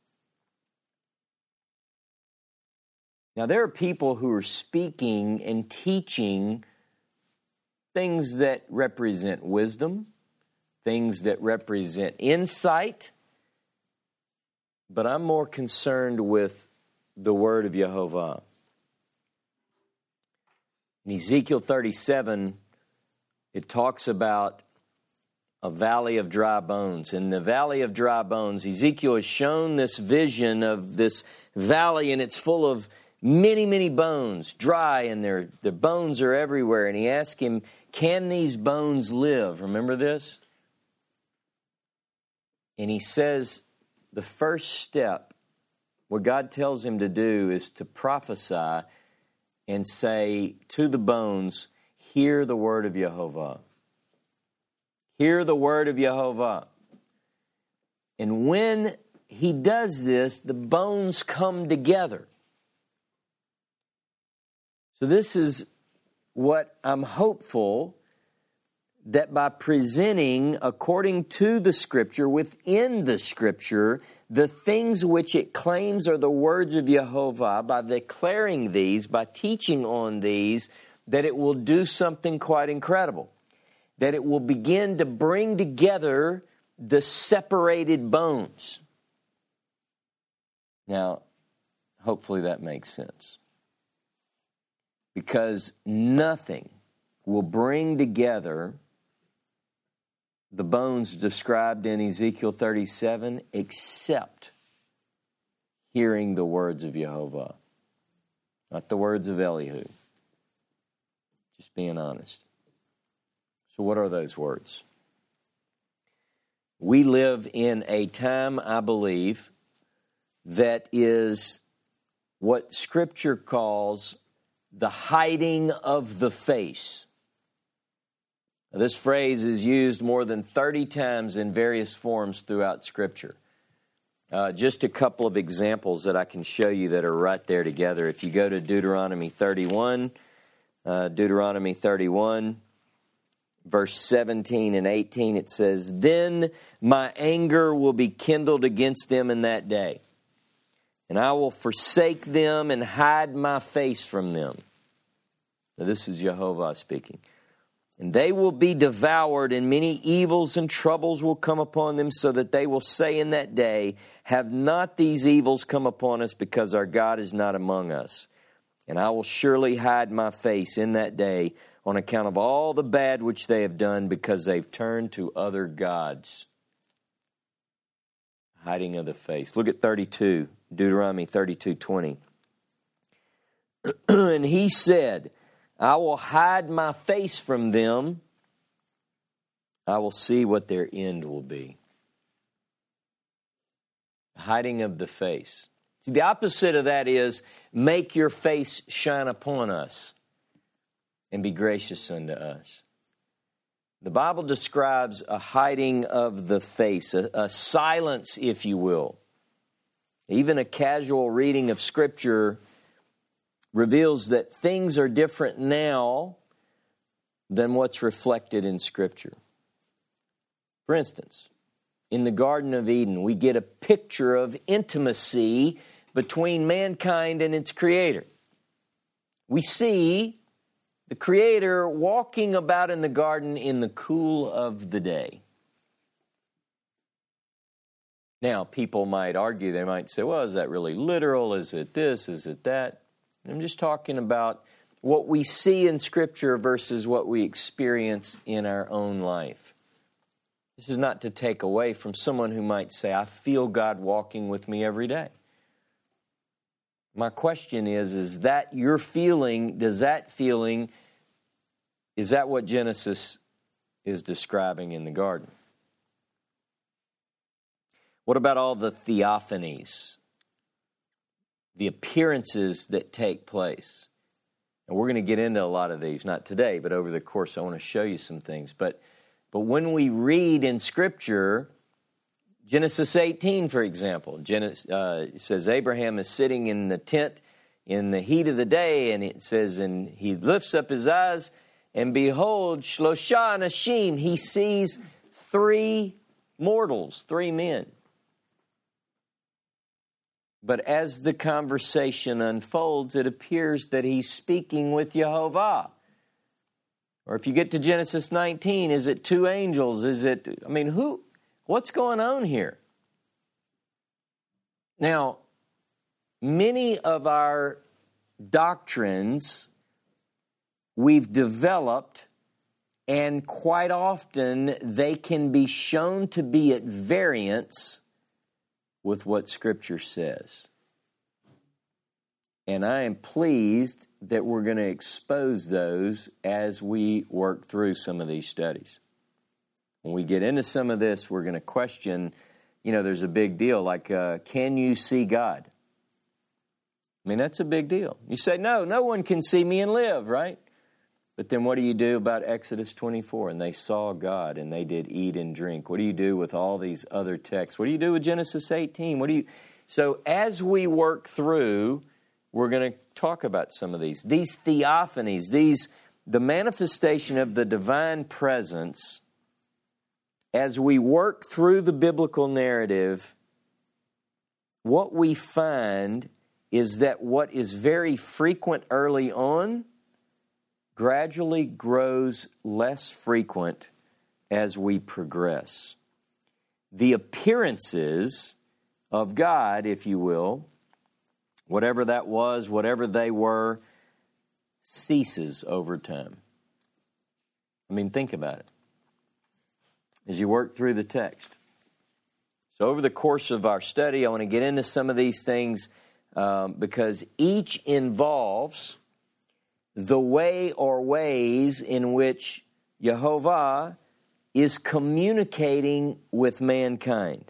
Now, there are people who are speaking and teaching things that represent wisdom, things that represent insight, but I'm more concerned with the word of Jehovah. In Ezekiel thirty-seven, it talks about a valley of dry bones. In the valley of dry bones, Ezekiel has shown this vision of this valley, and it's full of many, many bones, dry, and their, their bones are everywhere. And he asked him, can these bones live? Remember this? And he says the first step, what God tells him to do is to prophesy and say to the bones, hear the word of Jehovah. Hear the word of Jehovah. And when he does this, the bones come together. So this is what I'm hopeful, that by presenting according to the Scripture, within the Scripture, the things which it claims are the words of Jehovah, by declaring these, by teaching on these, that it will do something quite incredible. That it will begin to bring together the separated bones. Now, hopefully that makes sense. Because nothing will bring together the bones described in Ezekiel thirty-seven except hearing the words of Jehovah. Not the words of Elihu. Just being honest. So what are those words? We live in a time, I believe, that is what Scripture calls the hiding of the face. Now, this phrase is used more than thirty times in various forms throughout Scripture. Uh, just a couple of examples that I can show you that are right there together. If you go to Deuteronomy thirty-one, uh, Deuteronomy thirty-one, verse seventeen and eighteen, it says, then my anger will be kindled against them in that day, and I will forsake them and hide my face from them. Now, this is Jehovah speaking. And they will be devoured, and many evils and troubles will come upon them, so that they will say in that day, have not these evils come upon us, because our God is not among us? And I will surely hide my face in that day on account of all the bad which they have done, because they've turned to other gods. Hiding of the face. Look at thirty-two, Deuteronomy thirty-two twenty. And he said, I will hide my face from them. I will see what their end will be. Hiding of the face. See, the opposite of that is, make your face shine upon us and be gracious unto us. The Bible describes a hiding of the face, a, a silence, if you will. Even a casual reading of Scripture reveals that things are different now than what's reflected in Scripture. For instance, in the Garden of Eden, we get a picture of intimacy between mankind and its Creator. We see the Creator walking about in the garden in the cool of the day. Now, people might argue, they might say, well, is that really literal? Is it this? Is it that? I'm just talking about what we see in Scripture versus what we experience in our own life. This is not to take away from someone who might say, I feel God walking with me every day. My question is, is that your feeling, does that feeling, is that what Genesis is describing in the garden? What about all the theophanies, the appearances that take place? And we're going to get into a lot of these, not today, but over the course, I want to show you some things. But, but when we read in Scripture, Genesis eighteen, for example, Genesis, uh, it says Abraham is sitting in the tent in the heat of the day, and it says, and he lifts up his eyes, and behold, Shlosha Anashim, he sees three mortals, three men. But as the conversation unfolds, it appears that he's speaking with Yehovah. Or if you get to Genesis nineteen, is it two angels? Is it, I mean, who, what's going on here? Now, many of our doctrines we've developed, and quite often they can be shown to be at variance with what Scripture says. And I am pleased that we're going to expose those as we work through some of these studies. When we get into some of this, we're going to question, you know, there's a big deal like, uh, can you see God? I mean, that's a big deal. You say, no, no one can see me and live, right? But then what do you do about Exodus twenty-four? And they saw God and they did eat and drink. What do you do with all these other texts? What do you do with Genesis eighteen? What do you? So as we work through, we're going to talk about some of these. These theophanies, these, the manifestation of the divine presence, as we work through the biblical narrative, what we find is that what is very frequent early on gradually grows less frequent as we progress. The appearances of God, if you will, whatever that was, whatever they were, ceases over time. I mean, think about it as you work through the text. So over the course of our study, I want to get into some of these things um, because each involves the way or ways in which Yehovah is communicating with mankind.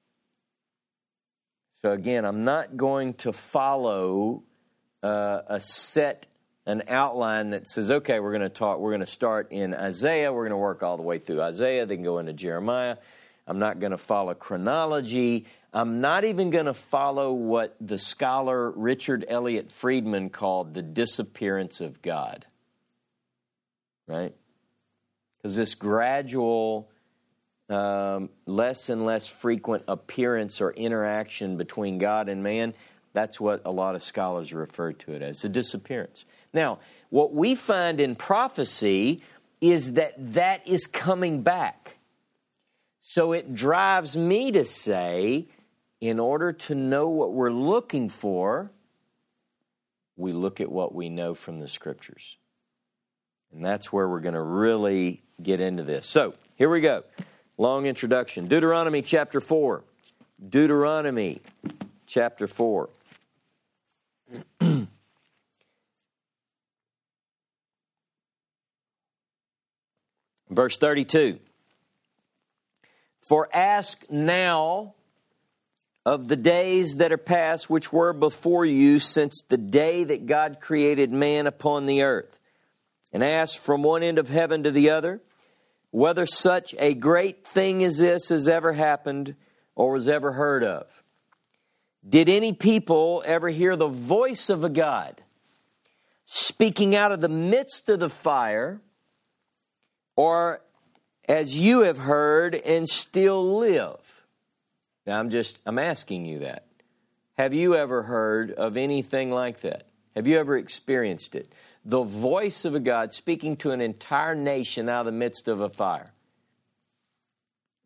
So again, I'm not going to follow uh, a set, an outline that says, okay, we're going to talk, we're going to start in Isaiah, we're going to work all the way through Isaiah, then go into Jeremiah. I'm not going to follow chronology. I'm not even going to follow what the scholar Richard Elliott Friedman called the disappearance of God. Right? Because this gradual, um, less and less frequent appearance or interaction between God and man, that's what a lot of scholars refer to it as, a disappearance. Now, what we find in prophecy is that that is coming back. So it drives me to say, in order to know what we're looking for, we look at what we know from the Scriptures. And that's where we're going to really get into this. So, here we go. Long introduction. Deuteronomy chapter four. Deuteronomy chapter four. Verse thirty-two. For ask now of the days that are past, which were before you, since the day that God created man upon the earth, and ask from one end of heaven to the other, whether such a great thing as this has ever happened or was ever heard of. Did any people ever hear the voice of a God speaking out of the midst of the fire, or as you have heard and still live? Now, I'm just, I'm asking you that. Have you ever heard of anything like that? Have you ever experienced it? The voice of a God speaking to an entire nation out of the midst of a fire.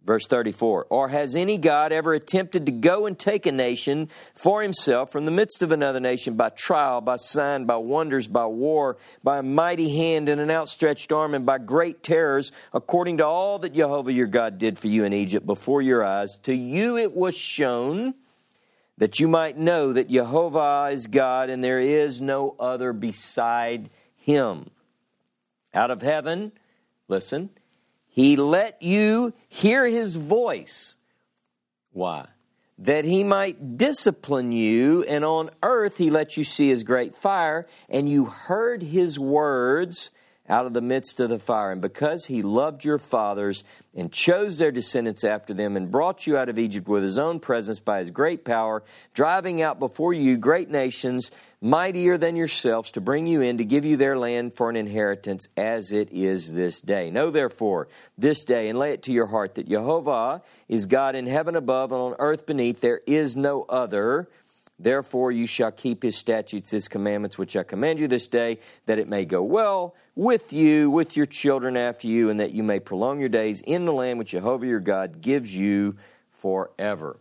Verse thirty-four, or has any God ever attempted to go and take a nation for himself from the midst of another nation by trial, by sign, by wonders, by war, by a mighty hand and an outstretched arm, and by great terrors, according to all that Jehovah your God did for you in Egypt before your eyes? To you it was shown that you might know that Jehovah is God and there is no other beside him. Out of heaven, listen, he let you hear his voice. Why? That he might discipline you, and on earth he let you see his great fire, and you heard his words out of the midst of the fire. And because he loved your fathers and chose their descendants after them and brought you out of Egypt with his own presence by his great power, driving out before you great nations, mightier than yourselves, to bring you in, to give you their land for an inheritance, as it is this day. Know therefore this day, and lay it to your heart, that Jehovah is God in heaven above and on earth beneath. There is no other. Therefore you shall keep his statutes, his commandments, which I command you this day, that it may go well with you, with your children after you, and that you may prolong your days in the land which Jehovah your God gives you forever.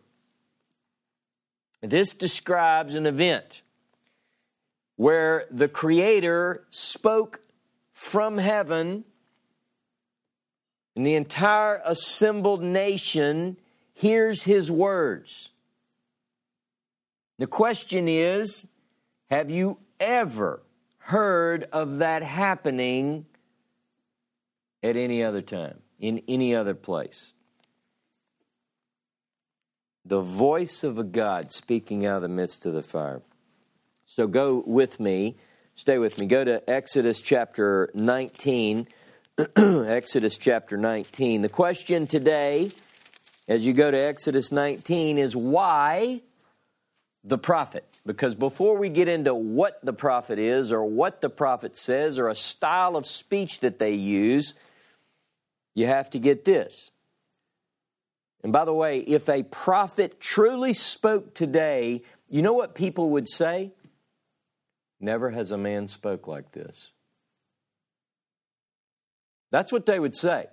This describes an event where the Creator spoke from heaven, and the entire assembled nation hears his words. The question is, have you ever heard of that happening at any other time, in any other place? The voice of a God speaking out of the midst of the fire. So go with me, stay with me. Go to Exodus chapter nineteen. Exodus chapter nineteen. The question today, as you go to Exodus nineteen, is why the prophet? Because before we get into what the prophet is or what the prophet says or a style of speech that they use, you have to get this. And by the way, if a prophet truly spoke today, you know what people would say? Never has a man spoke like this. That's what they would say.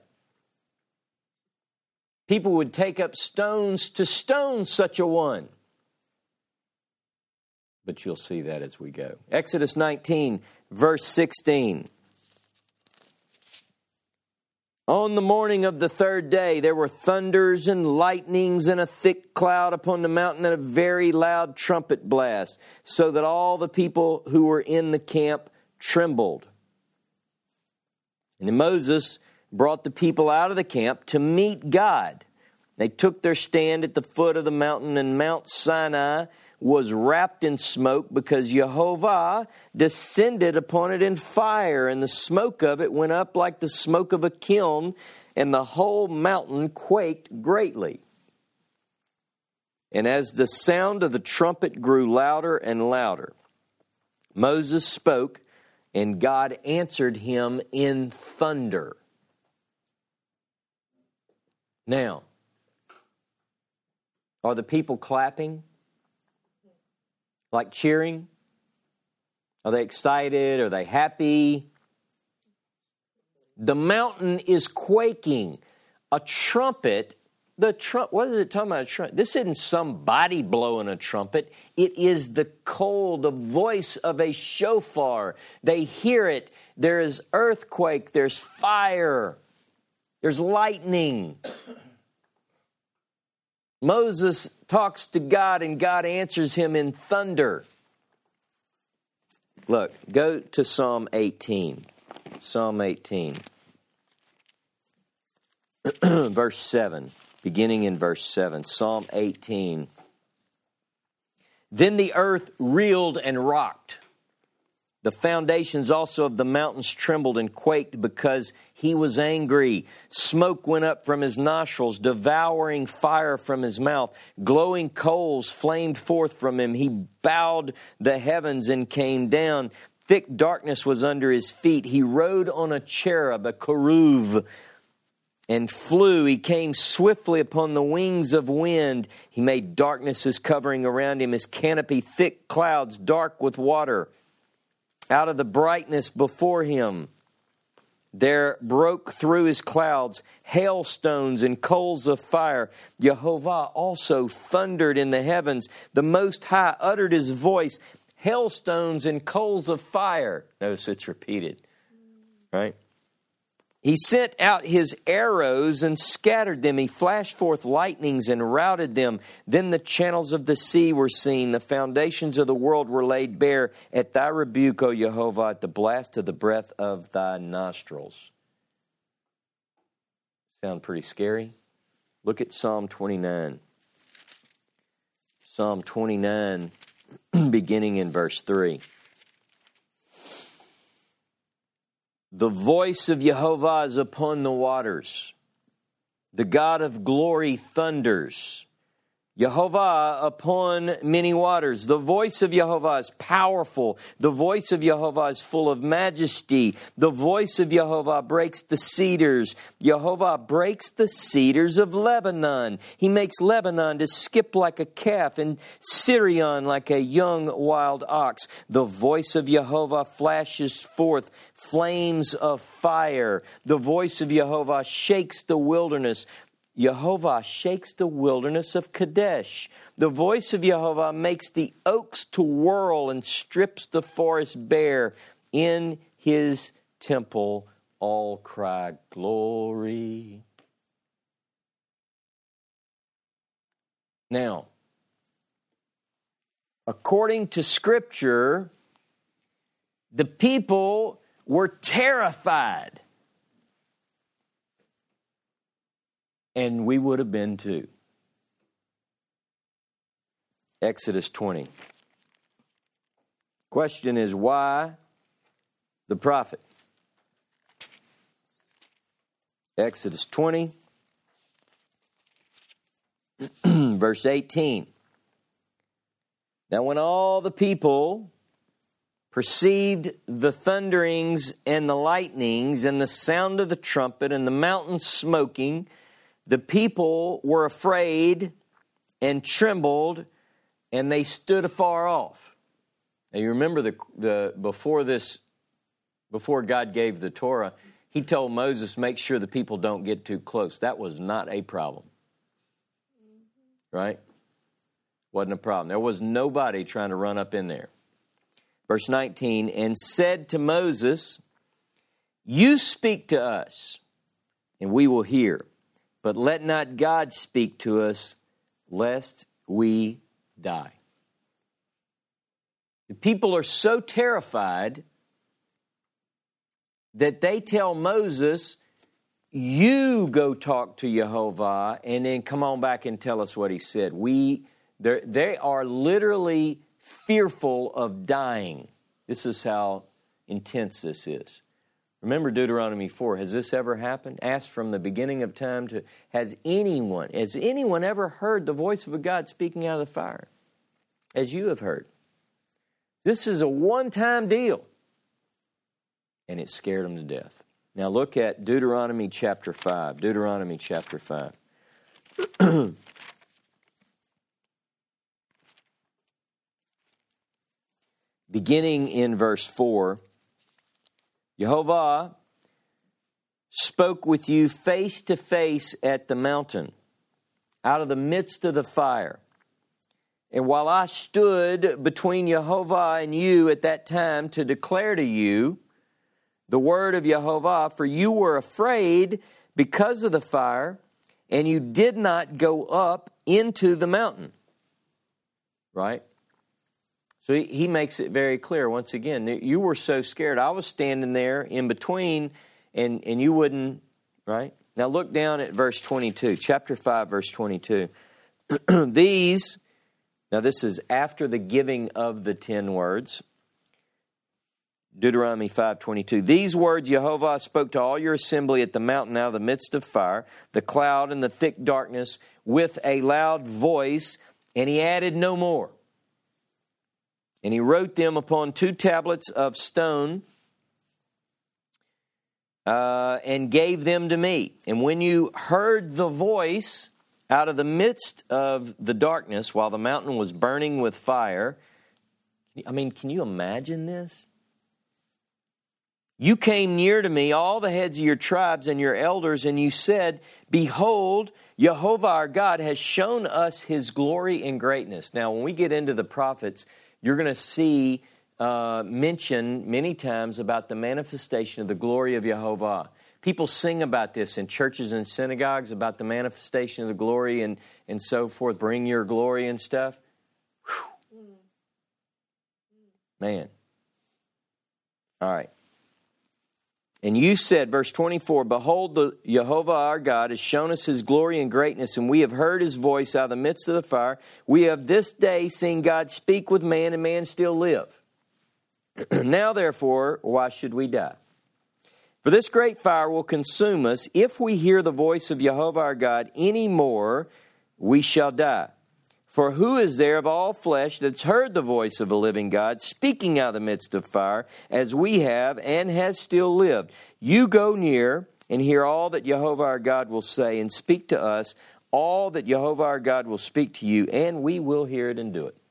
People would take up stones to stone such a one. But you'll see that as we go. Exodus nineteen, verse sixteen. On the morning of the third day, there were thunders and lightnings and a thick cloud upon the mountain and a very loud trumpet blast, so that all the people who were in the camp trembled. And then Moses brought the people out of the camp to meet God. They took their stand at the foot of the mountain, and Mount Sinai was wrapped in smoke, because Jehovah descended upon it in fire, and the smoke of it went up like the smoke of a kiln, and the whole mountain quaked greatly. And as the sound of the trumpet grew louder and louder, Moses spoke, and God answered him in thunder. Now, are the people clapping? Like cheering? Are they excited? Are they happy? The mountain is quaking. A trumpet, the trum- what is it talking about? A trumpet? This isn't somebody blowing a trumpet. It is the call, the voice of a shofar. They hear it. There is earthquake. There's fire. There's lightning. Moses talks to God, and God answers him in thunder. Look, go to Psalm eighteen. Psalm eighteen. Verse seven. Beginning in verse seven. Psalm eighteen. Then the earth reeled and rocked. The foundations also of the mountains trembled and quaked, because he was angry. Smoke went up from his nostrils, devouring fire from his mouth. Glowing coals flamed forth from him. He bowed the heavens and came down. Thick darkness was under his feet. He rode on a cherub, a keruv, and flew. He came swiftly upon the wings of wind. He made darkness his covering around him, his canopy thick clouds dark with water. Out of the brightness before him, There broke through his clouds hailstones and coals of fire. Yehovah also thundered in the heavens. The Most High uttered his voice. Hailstones and coals of fire. Notice it's repeated, right? He sent out his arrows and scattered them. He flashed forth lightnings and routed them. Then the channels of the sea were seen. The foundations of the world were laid bare at thy rebuke, O Yehovah, at the blast of the breath of thy nostrils. Sound pretty scary? Look at Psalm twenty-nine. Psalm twenty-nine, beginning in verse three. The voice of Yehovah is upon the waters. The God of glory thunders. Yehovah upon many waters. The voice of Yehovah is powerful. The voice of Yehovah is full of majesty. The voice of Yehovah breaks the cedars. Yehovah breaks the cedars of Lebanon. He makes Lebanon to skip like a calf and Sirion like a young wild ox. The voice of Yehovah flashes forth flames of fire. The voice of Yehovah shakes the wilderness. Yehovah shakes the wilderness of Kadesh. The voice of Yehovah makes the oaks to whirl and strips the forest bare. In his temple all cry glory. Now, according to Scripture, the people were terrified. And we would have been too. Exodus twenty. Question is, why the prophet? Exodus twenty, verse eighteen. Now when all the people perceived the thunderings and the lightnings and the sound of the trumpet and the mountain smoking, the people were afraid and trembled, and they stood afar off. Now you remember the the before this, before God gave the Torah, he told Moses, make sure the people don't get too close. That was not a problem. Right? Wasn't a problem. There was nobody trying to run up in there. Verse nineteen, and said to Moses, you speak to us, and we will hear. But let not God speak to us, lest we die. The people are so terrified that they tell Moses, you go talk to Yehovah, and then come on back and tell us what he said. We, they are literally fearful of dying. This is how intense this is. Remember Deuteronomy four. Has this ever happened? Asked from the beginning of time to, has anyone, has anyone ever heard the voice of a God speaking out of the fire? As you have heard. This is a one-time deal. And it scared them to death. Now look at Deuteronomy chapter five. Deuteronomy chapter five. Beginning in verse four. Yehovah spoke with you face to face at the mountain, out of the midst of the fire. And while I stood between Yehovah and you at that time to declare to you the word of Yehovah, for you were afraid because of the fire, and you did not go up into the mountain. Right? So he, he makes it very clear once again. You were so scared. I was standing there in between, and, and you wouldn't, right? Now look down at verse twenty-two, chapter five, verse twenty-two. These, now this is after the giving of the ten words. Deuteronomy five twenty-two. These words Yehovah spoke to all your assembly at the mountain out of the midst of fire, the cloud and the thick darkness, with a loud voice, and he added no more. And he wrote them upon two tablets of stone uh, and gave them to me. And when you heard the voice out of the midst of the darkness while the mountain was burning with fire, I mean, can you imagine this? You came near to me, all the heads of your tribes and your elders, and you said, behold, Jehovah our God has shown us his glory and greatness. Now, when we get into the prophets, you're going to see uh, mention many times about the manifestation of the glory of Jehovah. People sing about this in churches and synagogues, about the manifestation of the glory and, and so forth. Bring your glory and stuff. Whew. Man. All right. And you said, verse twenty-four, behold, the Jehovah our God has shown us his glory and greatness, and we have heard his voice out of the midst of the fire. We have this day seen God speak with man, and man still live. Now, therefore, why should we die? For this great fire will consume us. If we hear the voice of Jehovah our God any more, we shall die. For who is there of all flesh that's heard the voice of the living God speaking out of the midst of fire, as we have and has still lived? You go near and hear all that Jehovah our God will say, and speak to us all that Jehovah our God will speak to you, and we will hear it and do it.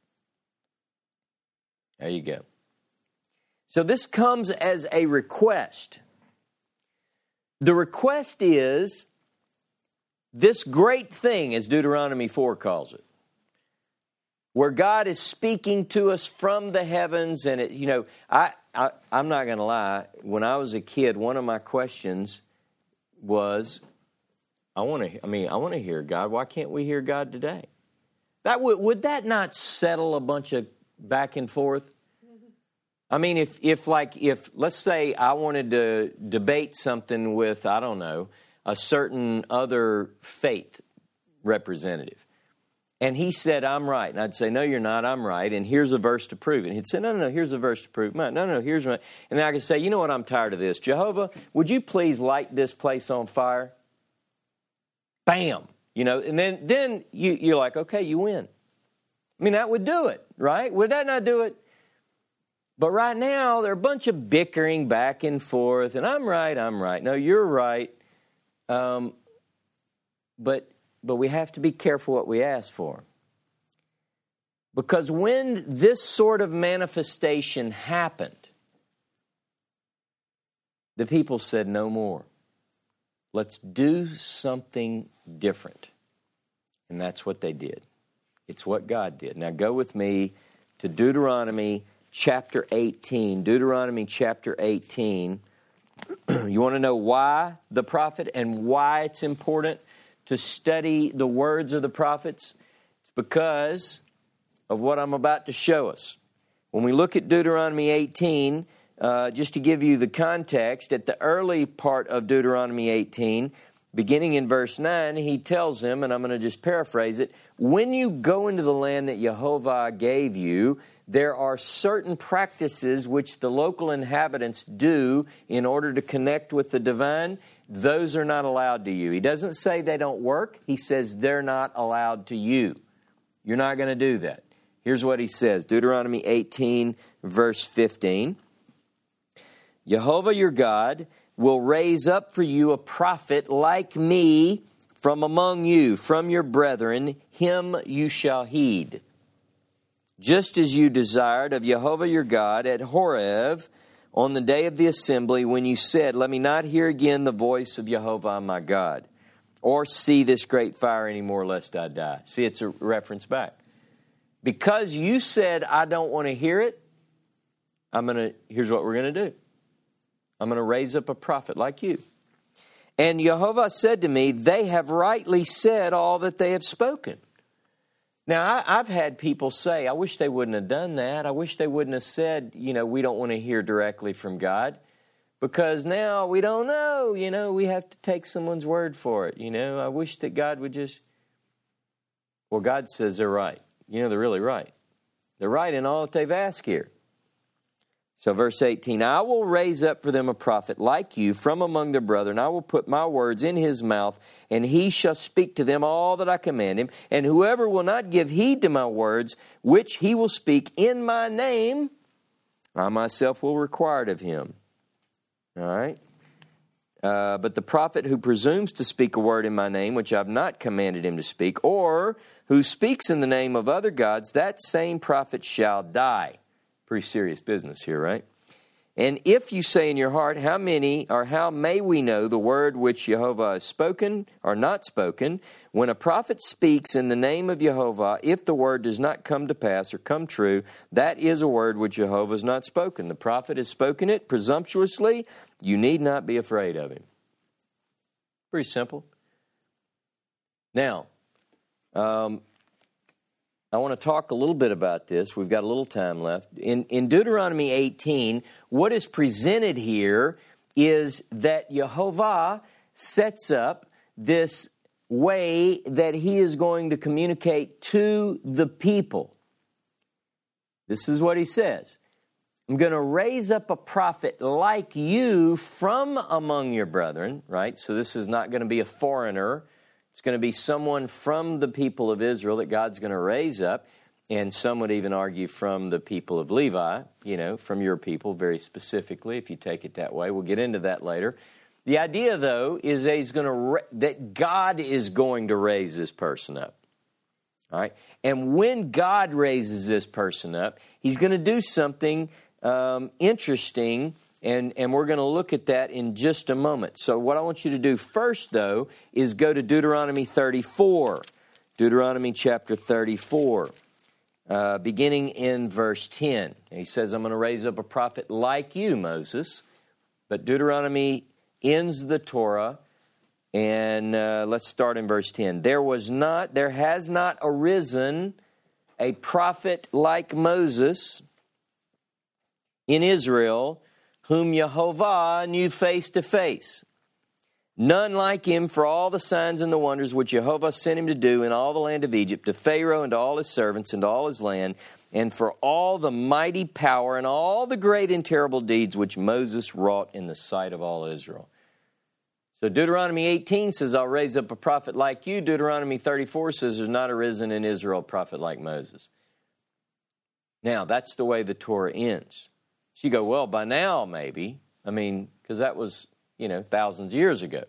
There you go. So this comes as a request. The request is this great thing, as Deuteronomy four calls it, where God is speaking to us from the heavens. And, it, you know, I, I, I'm not going to lie. When I was a kid, one of my questions was, I want to, I mean, I want to hear God. Why can't we hear God today? That would, would that not settle a bunch of back and forth? I mean, if, if like, if, let's say I wanted to debate something with, I don't know, a certain other faith representative. And he said, I'm right. And I'd say, no, you're not. I'm right. And here's a verse to prove it. And he'd say, no, no, no, here's a verse to prove it. No, no, no, here's one. And then I could say, you know what? I'm tired of this. Jehovah, would you please light this place on fire? Bam. You know, and then, then you, you're like, okay, you win. I mean, that would do it, right? Would that not do it? But right now, there are a bunch of bickering back and forth. And I'm right, I'm right. No, you're right. Um, but... But we have to be careful what we ask for. Because when this sort of manifestation happened, the people said, no more. Let's do something different. And that's what they did. It's what God did. Now go with me to Deuteronomy chapter eighteen. Deuteronomy chapter eighteen. You want to know why the prophet and why it's important to study the words of the prophets? It's because of what I'm about to show us. When we look at Deuteronomy eighteen, uh, just to give you the context, at the early part of Deuteronomy eighteen, beginning in verse nine, he tells them, and I'm going to just paraphrase it, when you go into the land that Jehovah gave you, there are certain practices which the local inhabitants do in order to connect with the divine. Those are not allowed to you. He doesn't say they don't work. He says they're not allowed to you. You're not going to do that. Here's what he says. Deuteronomy eighteen, verse fifteen. Jehovah your God will raise up for you a prophet like me from among you, from your brethren. Him you shall heed. Just as you desired of Jehovah your God at Horeb, on the day of the assembly, when you said, let me not hear again the voice of Jehovah my God, or see this great fire anymore, lest I die. See, it's a reference back. Because you said, I don't want to hear it, I'm going to, here's what we're going to do. I'm going to raise up a prophet like you. And Jehovah said to me, they have rightly said all that they have spoken. Now, I, I've had people say, I wish they wouldn't have done that. I wish they wouldn't have said, you know, we don't want to hear directly from God. Because now we don't know, you know, we have to take someone's word for it. You know, I wish that God would just... Well, God says they're right. You know, they're really right. They're right in all that they've asked here. So verse eighteen, I will raise up for them a prophet like you from among their brethren. I will put my words in his mouth, and he shall speak to them all that I command him. And whoever will not give heed to my words, which he will speak in my name, I myself will require it of him. All right? Uh, but the prophet who presumes to speak a word in my name, which I have not commanded him to speak, or who speaks in the name of other gods, that same prophet shall die. Pretty serious business here, right? And if you say in your heart, how many or how may we know the word which Jehovah has spoken or not spoken? When a prophet speaks in the name of Jehovah, if the word does not come to pass or come true, that is a word which Jehovah has not spoken. The prophet has spoken it presumptuously. You need not be afraid of him. Pretty simple. Now, um, I want to talk a little bit about this. We've got a little time left. In, in Deuteronomy eighteen, what is presented here is that Jehovah sets up this way that he is going to communicate to the people. This is what he says. I'm going to raise up a prophet like you from among your brethren, right? So this is not going to be a foreigner. It's going to be someone from the people of Israel that God's going to raise up. And some would even argue from the people of Levi, you know, from your people very specifically, if you take it that way. We'll get into that later. The idea, though, is that, he's going to ra- that God is going to raise this person up. All right? And when God raises this person up, he's going to do something um, interesting. And, and we're going to look at that in just a moment. So what I want you to do first, though, is go to Deuteronomy thirty-four. Deuteronomy chapter thirty-four, uh, beginning in verse ten. And he says, I'm going to raise up a prophet like you, Moses. But Deuteronomy ends the Torah, and uh, let's start in verse ten. There was not, there has not arisen a prophet like Moses in Israel, whom Jehovah knew face to face. None like him for all the signs and the wonders which Jehovah sent him to do in all the land of Egypt, to Pharaoh and to all his servants and to all his land, and for all the mighty power and all the great and terrible deeds which Moses wrought in the sight of all Israel. So Deuteronomy eighteen says, I'll raise up a prophet like you. Deuteronomy thirty-four says, there's not arisen in Israel a prophet like Moses. Now, that's the way the Torah ends. So you go, well, by now, maybe. I mean, because that was, you know, thousands of years ago.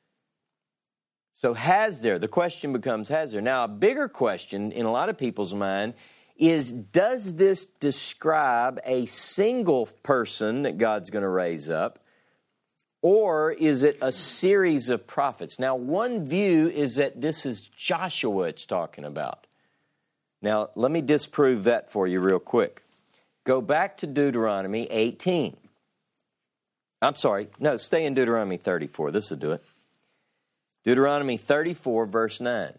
So has there? The question becomes, has there? Now, a bigger question in a lot of people's mind is, does this describe a single person that God's going to raise up? Or is it a series of prophets? Now, one view is that this is Joshua it's talking about. Now, let me disprove that for you real quick. Go back to Deuteronomy eighteen. I'm sorry. No, stay in Deuteronomy thirty-four. This will do it. Deuteronomy thirty-four, verse nine.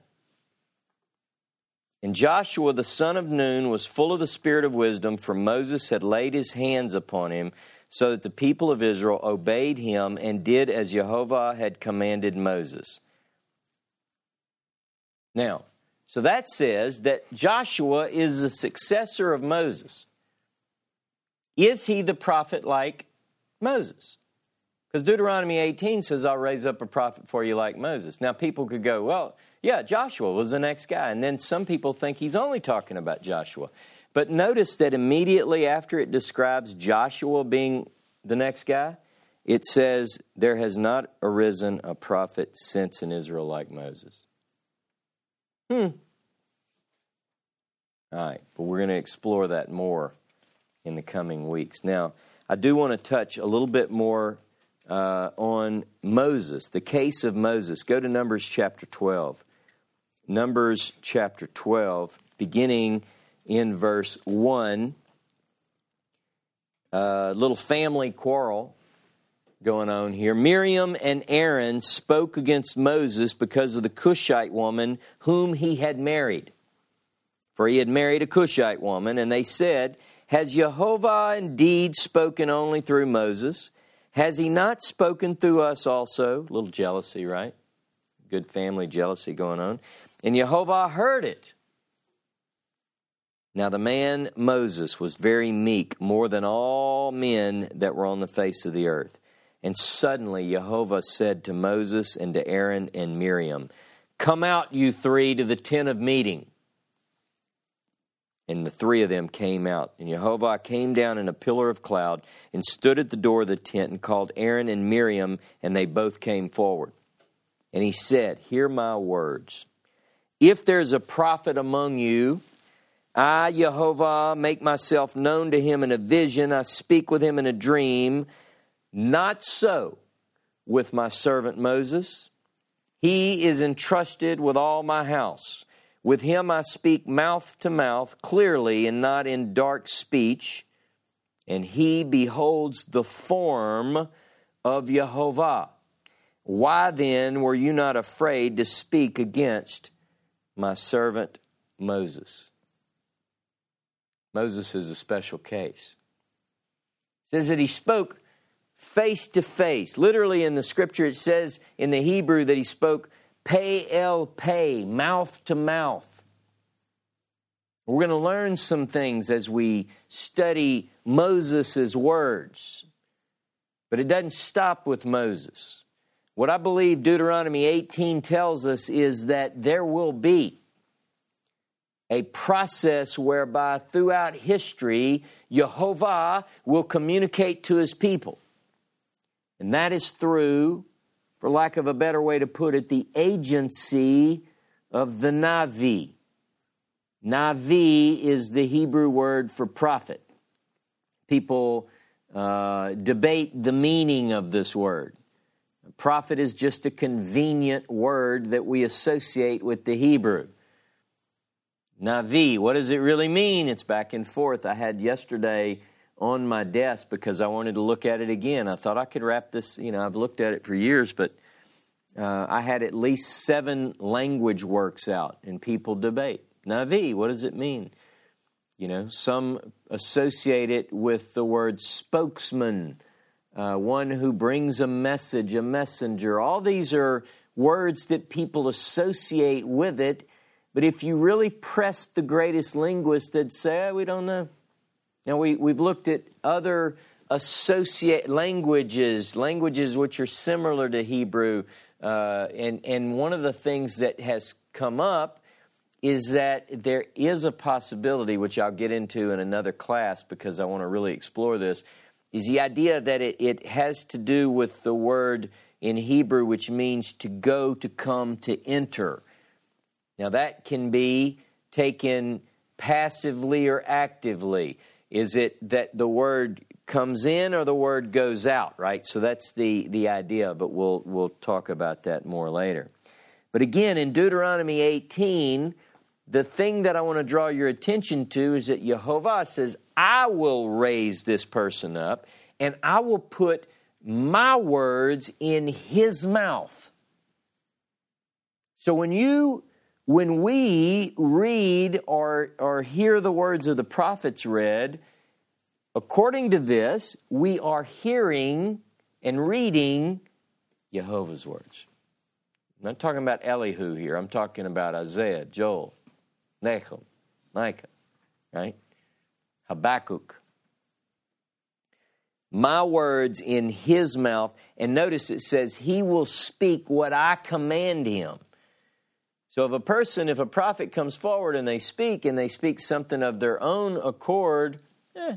And Joshua the son of Nun was full of the spirit of wisdom, for Moses had laid his hands upon him, so that the people of Israel obeyed him and did as Jehovah had commanded Moses. Now, so that says that Joshua is the successor of Moses. Is he the prophet like Moses? Because Deuteronomy eighteen says, I'll raise up a prophet for you like Moses. Now, people could go, well, yeah, Joshua was the next guy. And then some people think he's only talking about Joshua. But notice that immediately after it describes Joshua being the next guy, it says, there has not arisen a prophet since in Israel like Moses. Hmm. All right, but we're going to explore that more in the coming weeks. Now, I do want to touch a little bit more uh, on Moses, the case of Moses. Go to Numbers chapter twelve. Numbers chapter twelve, beginning in verse one. A uh, little family quarrel going on here. Miriam and Aaron spoke against Moses because of the Cushite woman whom he had married. For he had married a Cushite woman, and they said, has Jehovah indeed spoken only through Moses? Has he not spoken through us also? A little jealousy, right? Good family jealousy going on. And Jehovah heard it. Now the man Moses was very meek, more than all men that were on the face of the earth. And suddenly Jehovah said to Moses and to Aaron and Miriam, come out, you three, to the tent of meeting. And the three of them came out. And Jehovah came down in a pillar of cloud and stood at the door of the tent and called Aaron and Miriam, and they both came forward. And he said, hear my words. If there's a prophet among you, I, Yehovah, make myself known to him in a vision. I speak with him in a dream. Not so with my servant Moses. He is entrusted with all my house. With him I speak mouth to mouth, clearly and not in dark speech. And he beholds the form of Yehovah. Why then were you not afraid to speak against my servant Moses? Moses is a special case. It says that he spoke face to face. Literally in the scripture it says in the Hebrew that he spoke pei el pei, mouth to mouth. We're going to learn some things as we study Moses' words. But it doesn't stop with Moses. What I believe Deuteronomy eighteen tells us is that there will be a process whereby throughout history, Yehovah will communicate to his people. And that is through, for lack of a better way to put it, the agency of the Navi. Navi is the Hebrew word for prophet. People uh, debate the meaning of this word. Prophet is just a convenient word that we associate with the Hebrew. Navi, what does it really mean? It's back and forth. I had yesterday on my desk because I wanted to look at it again. I thought I could wrap this, you know, I've looked at it for years, but uh, I had at least seven language works out, and people debate. Navi, what does it mean? You know, some associate it with the word spokesman, uh, one who brings a message, a messenger. All these are words that people associate with it. But if you really press the greatest linguist, they'd say, oh, we don't know. Now, we, we've looked at other associate languages, languages which are similar to Hebrew. Uh, and, and one of the things that has come up is that there is a possibility, which I'll get into in another class because I want to really explore this, is the idea that it, it has to do with the word in Hebrew, which means to go, to come, to enter. Now, that can be taken passively or actively. Is it that the word comes in or the word goes out, right? So that's the, the idea, but we'll, we'll talk about that more later. But again, in Deuteronomy eighteen, the thing that I want to draw your attention to is that Yehovah says, I will raise this person up and I will put my words in his mouth. So when you... When we read or, or hear the words of the prophets read, according to this, we are hearing and reading Jehovah's words. I'm not talking about Elihu here. I'm talking about Isaiah, Joel, Nahum, Micah, right? Habakkuk. My words in his mouth. And notice it says, he will speak what I command him. So if a person, if a prophet comes forward and they speak, and they speak something of their own accord, eh.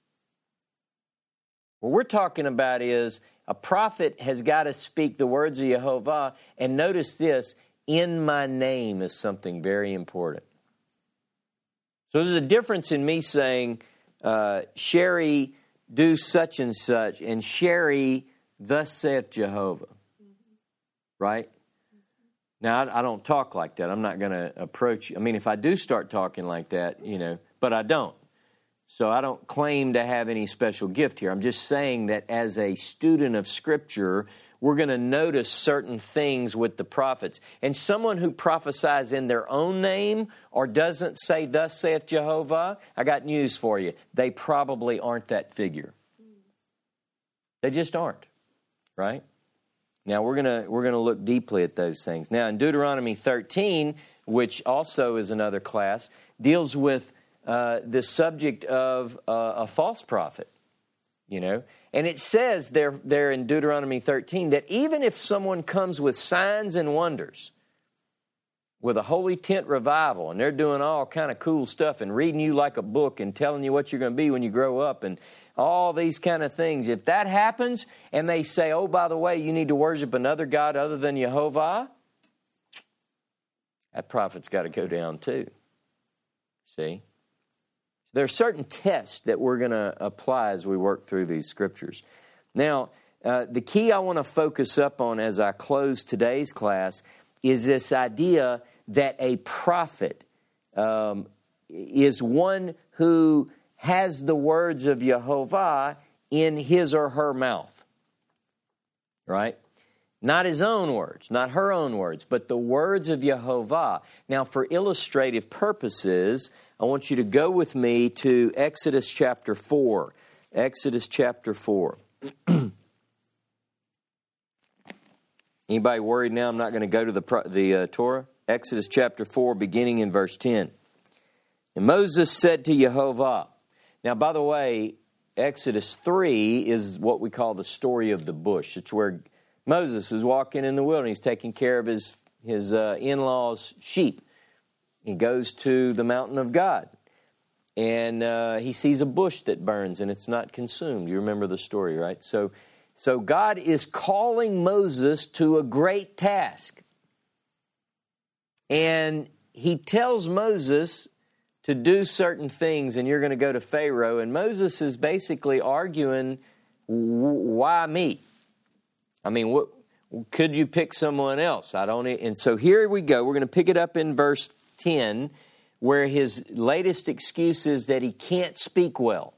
What we're talking about is a prophet has got to speak the words of Yehovah, and notice this, in my name is something very important. So there's a difference in me saying, uh, Sherry, do such and such, and Sherry, thus saith Jehovah. Right? Now, I don't talk like that. I'm not going to approach you. I mean, if I do start talking like that, you know, but I don't. So I don't claim to have any special gift here. I'm just saying that as a student of Scripture, we're going to notice certain things with the prophets. And someone who prophesies in their own name or doesn't say, thus saith Jehovah, I got news for you. They probably aren't that figure. They just aren't, right? Now, we're going to we're going to look deeply at those things. Now, in Deuteronomy thirteen, which also is another class, deals with uh, the subject of uh, a false prophet, you know. And it says there, there in Deuteronomy thirteen that even if someone comes with signs and wonders, with a holy tent revival, and they're doing all kind of cool stuff and reading you like a book and telling you what you're going to be when you grow up and all these kind of things. If that happens and they say, oh, by the way, you need to worship another God other than Yehovah, that prophet's got to go down too. See? There are certain tests that we're going to apply as we work through these scriptures. Now, uh, the key I want to focus up on as I close today's class is this idea that a prophet um, is one who has the words of Yehovah in his or her mouth, right? Not his own words, not her own words, but the words of Yehovah. Now, for illustrative purposes, I want you to go with me to Exodus chapter four. Exodus chapter four. Anybody worried now I'm not going to go to the, the uh, Torah? Exodus chapter four, beginning in verse ten. And Moses said to Yehovah. Now, by the way, Exodus three is what we call the story of the bush. It's where Moses is walking in the wilderness. He's taking care of his, his uh, in-laws' sheep. He goes to the mountain of God. And uh, he sees a bush that burns and it's not consumed. You remember the story, right? So, so God is calling Moses to a great task. And he tells Moses to do certain things, and you're going to go to Pharaoh. And Moses is basically arguing, why me? I mean, what, could you pick someone else? I don't. And so here we go. We're going to pick it up in verse ten, where his latest excuse is that he can't speak well.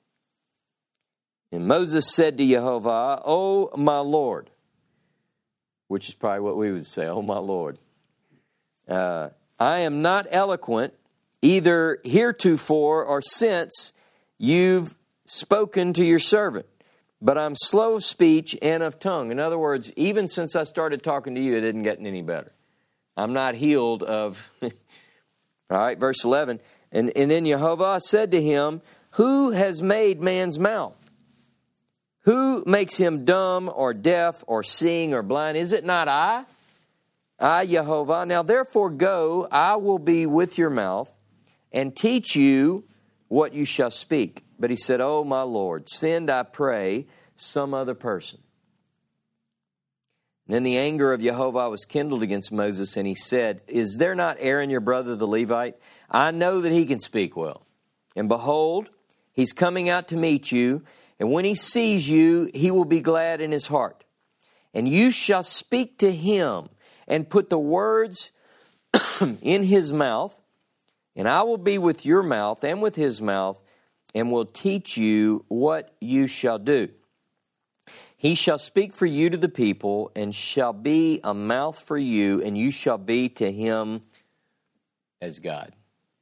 And Moses said to Yehovah, "Oh, my Lord," which is probably what we would say, "Oh, my Lord, uh, I am not eloquent, either heretofore or since you've spoken to your servant, but I'm slow of speech and of tongue." In other words, even since I started talking to you, it didn't get any better. I'm not healed of... All right, verse eleven. And, and then Yehovah said to him, "Who has made man's mouth? Who makes him dumb or deaf or seeing or blind? Is it not I? I, Yehovah. Now therefore go, I will be with your mouth and teach you what you shall speak." But he said, "Oh, my Lord, send, I pray, some other person." And then the anger of Yehovah was kindled against Moses, and he said, "Is there not Aaron your brother the Levite? I know that he can speak well. And behold, he's coming out to meet you, and when he sees you, he will be glad in his heart. And you shall speak to him and put the words in his mouth, and I will be with your mouth and with his mouth, and will teach you what you shall do. He shall speak for you to the people, and shall be a mouth for you, and you shall be to him as God."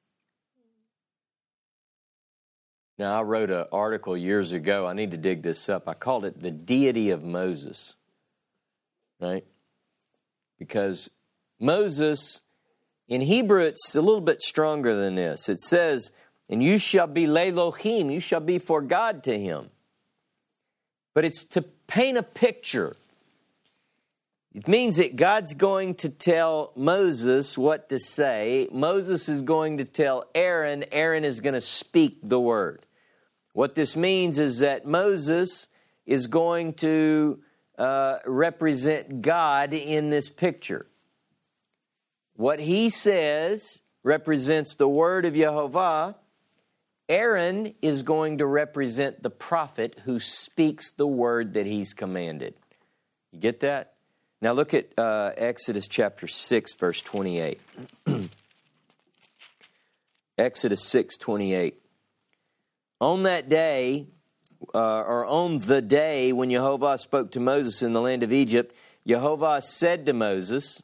Now, I wrote an article years ago. I need to dig this up. I called it "The Deity of Moses." Right? Because Moses, in Hebrew, it's a little bit stronger than this. It says, "And you shall be Lelohim," you shall be for God to him. But it's to paint a picture. It means that God's going to tell Moses what to say. Moses is going to tell Aaron. Aaron is going to speak the word. What this means is that Moses is going to uh, represent God in this picture. What he says represents the word of Yehovah. Aaron is going to represent the prophet who speaks the word that he's commanded. You get that? Now look at uh, Exodus chapter six, verse twenty-eight. Exodus six, twenty-eight. On that day, uh, or on the day when Yehovah spoke to Moses in the land of Egypt, Yehovah said to Moses,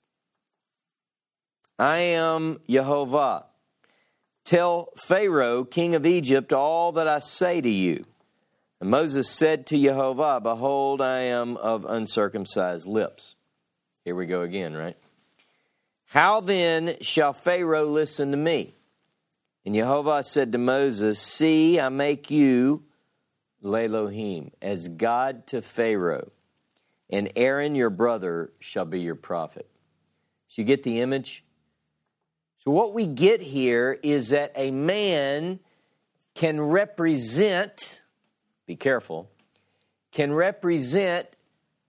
"I am Yehovah. Tell Pharaoh, king of Egypt, all that I say to you." And Moses said to Yehovah, "Behold, I am of uncircumcised lips." Here we go again, right? "How then shall Pharaoh listen to me?" And Yehovah said to Moses, "See, I make you Lelohim, as God to Pharaoh, and Aaron your brother shall be your prophet." So you get the image? So what we get here is that a man can represent, be careful, can represent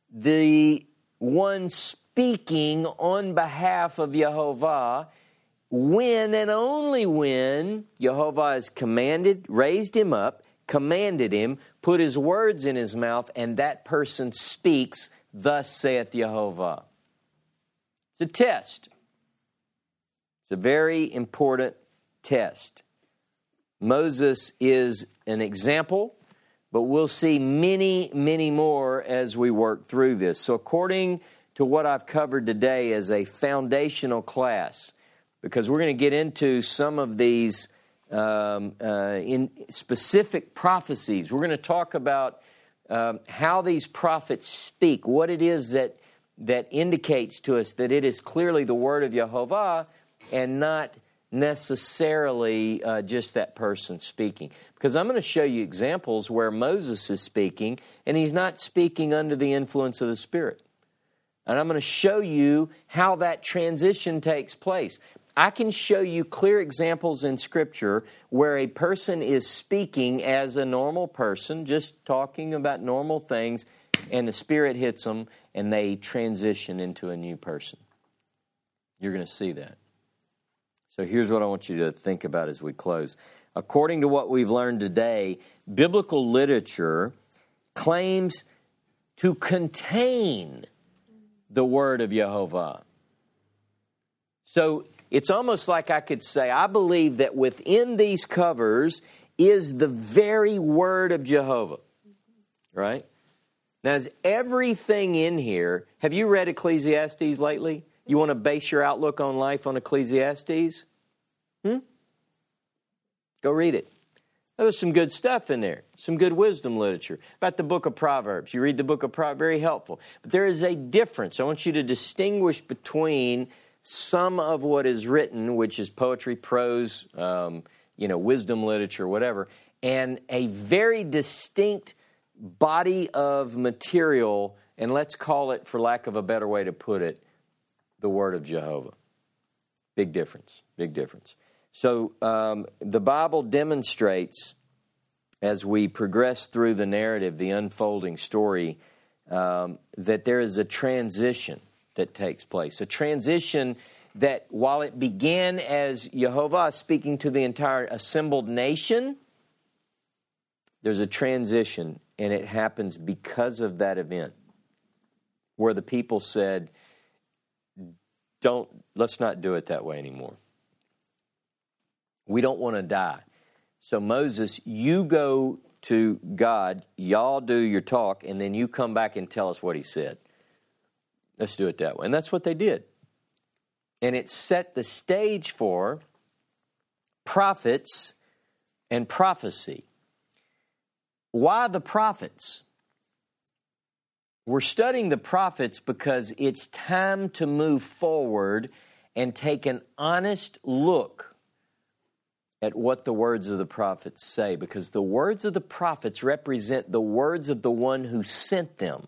the one speaking on behalf of Yehovah when and only when Jehovah has commanded, raised him up, commanded him, put his words in his mouth, and that person speaks, thus saith Jehovah. It's a test. It's a very important test. Moses is an example, but we'll see many, many more as we work through this. So according to what I've covered today as a foundational class, because we're going to get into some of these um, uh, in specific prophecies. We're going to talk about um, how these prophets speak, what it is that, that indicates to us that it is clearly the word of Jehovah and not necessarily uh, just that person speaking. Because I'm going to show you examples where Moses is speaking, and he's not speaking under the influence of the Spirit. And I'm going to show you how that transition takes place. I can show you clear examples in Scripture where a person is speaking as a normal person, just talking about normal things, and the Spirit hits them, and they transition into a new person. You're going to see that. So here's what I want you to think about as we close. According to what we've learned today, biblical literature claims to contain the word of Jehovah. So it's almost like I could say, I believe that within these covers is the very word of Jehovah. Right? Now, is everything in here, have you read Ecclesiastes lately? You want to base your outlook on life on Ecclesiastes? Hmm? Go read it. There's some good stuff in there, some good wisdom literature. About the book of Proverbs. You read the book of Proverbs, very helpful. But there is a difference. I want you to distinguish between some of what is written, which is poetry, prose, um, you know, wisdom literature, whatever, and a very distinct body of material, and let's call it, for lack of a better way to put it, the word of Jehovah. Big difference, big difference. So um, the Bible demonstrates, as we progress through the narrative, the unfolding story, um, that there is a transition that takes place. A transition that, while it began as Jehovah speaking to the entire assembled nation, there's a transition, and it happens because of that event, where the people said, Don't, let's not do it that way anymore. We don't want to die. So Moses, you go to God, y'all do your talk, and then you come back and tell us what he said. Let's do it that way. And that's what they did. And it set the stage for prophets and prophecy. Why the prophets? We're studying the prophets because it's time to move forward and take an honest look at what the words of the prophets say, because the words of the prophets represent the words of the one who sent them.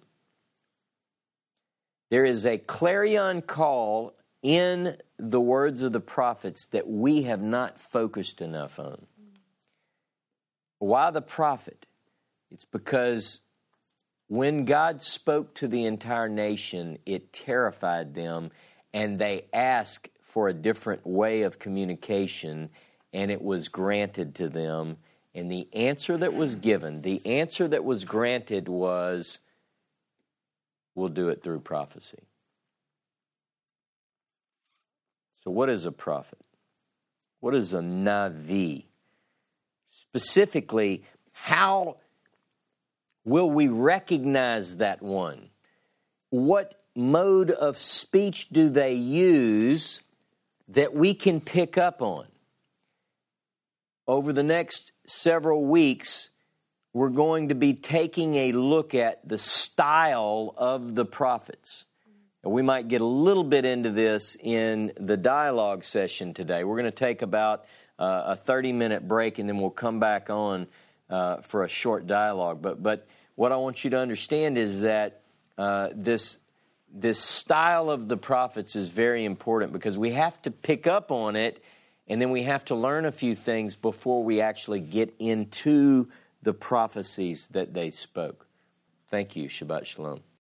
There is a clarion call in the words of the prophets that we have not focused enough on. Why the prophet? It's because when God spoke to the entire nation, it terrified them, and they asked for a different way of communication, and it was granted to them. And the answer that was given, the answer that was granted was, we'll do it through prophecy. So what is a prophet? What is a Navi? Specifically, how will we recognize that one? What mode of speech do they use that we can pick up on? Over the next several weeks, we're going to be taking a look at the style of the prophets. And we might get a little bit into this in the dialogue session today. We're going to take about uh, a thirty-minute break, and then we'll come back on uh, for a short dialogue. But but what I want you to understand is that uh, this this style of the prophets is very important, because we have to pick up on it, and then we have to learn a few things before we actually get into the prophecies that they spoke. Thank you. Shabbat Shalom.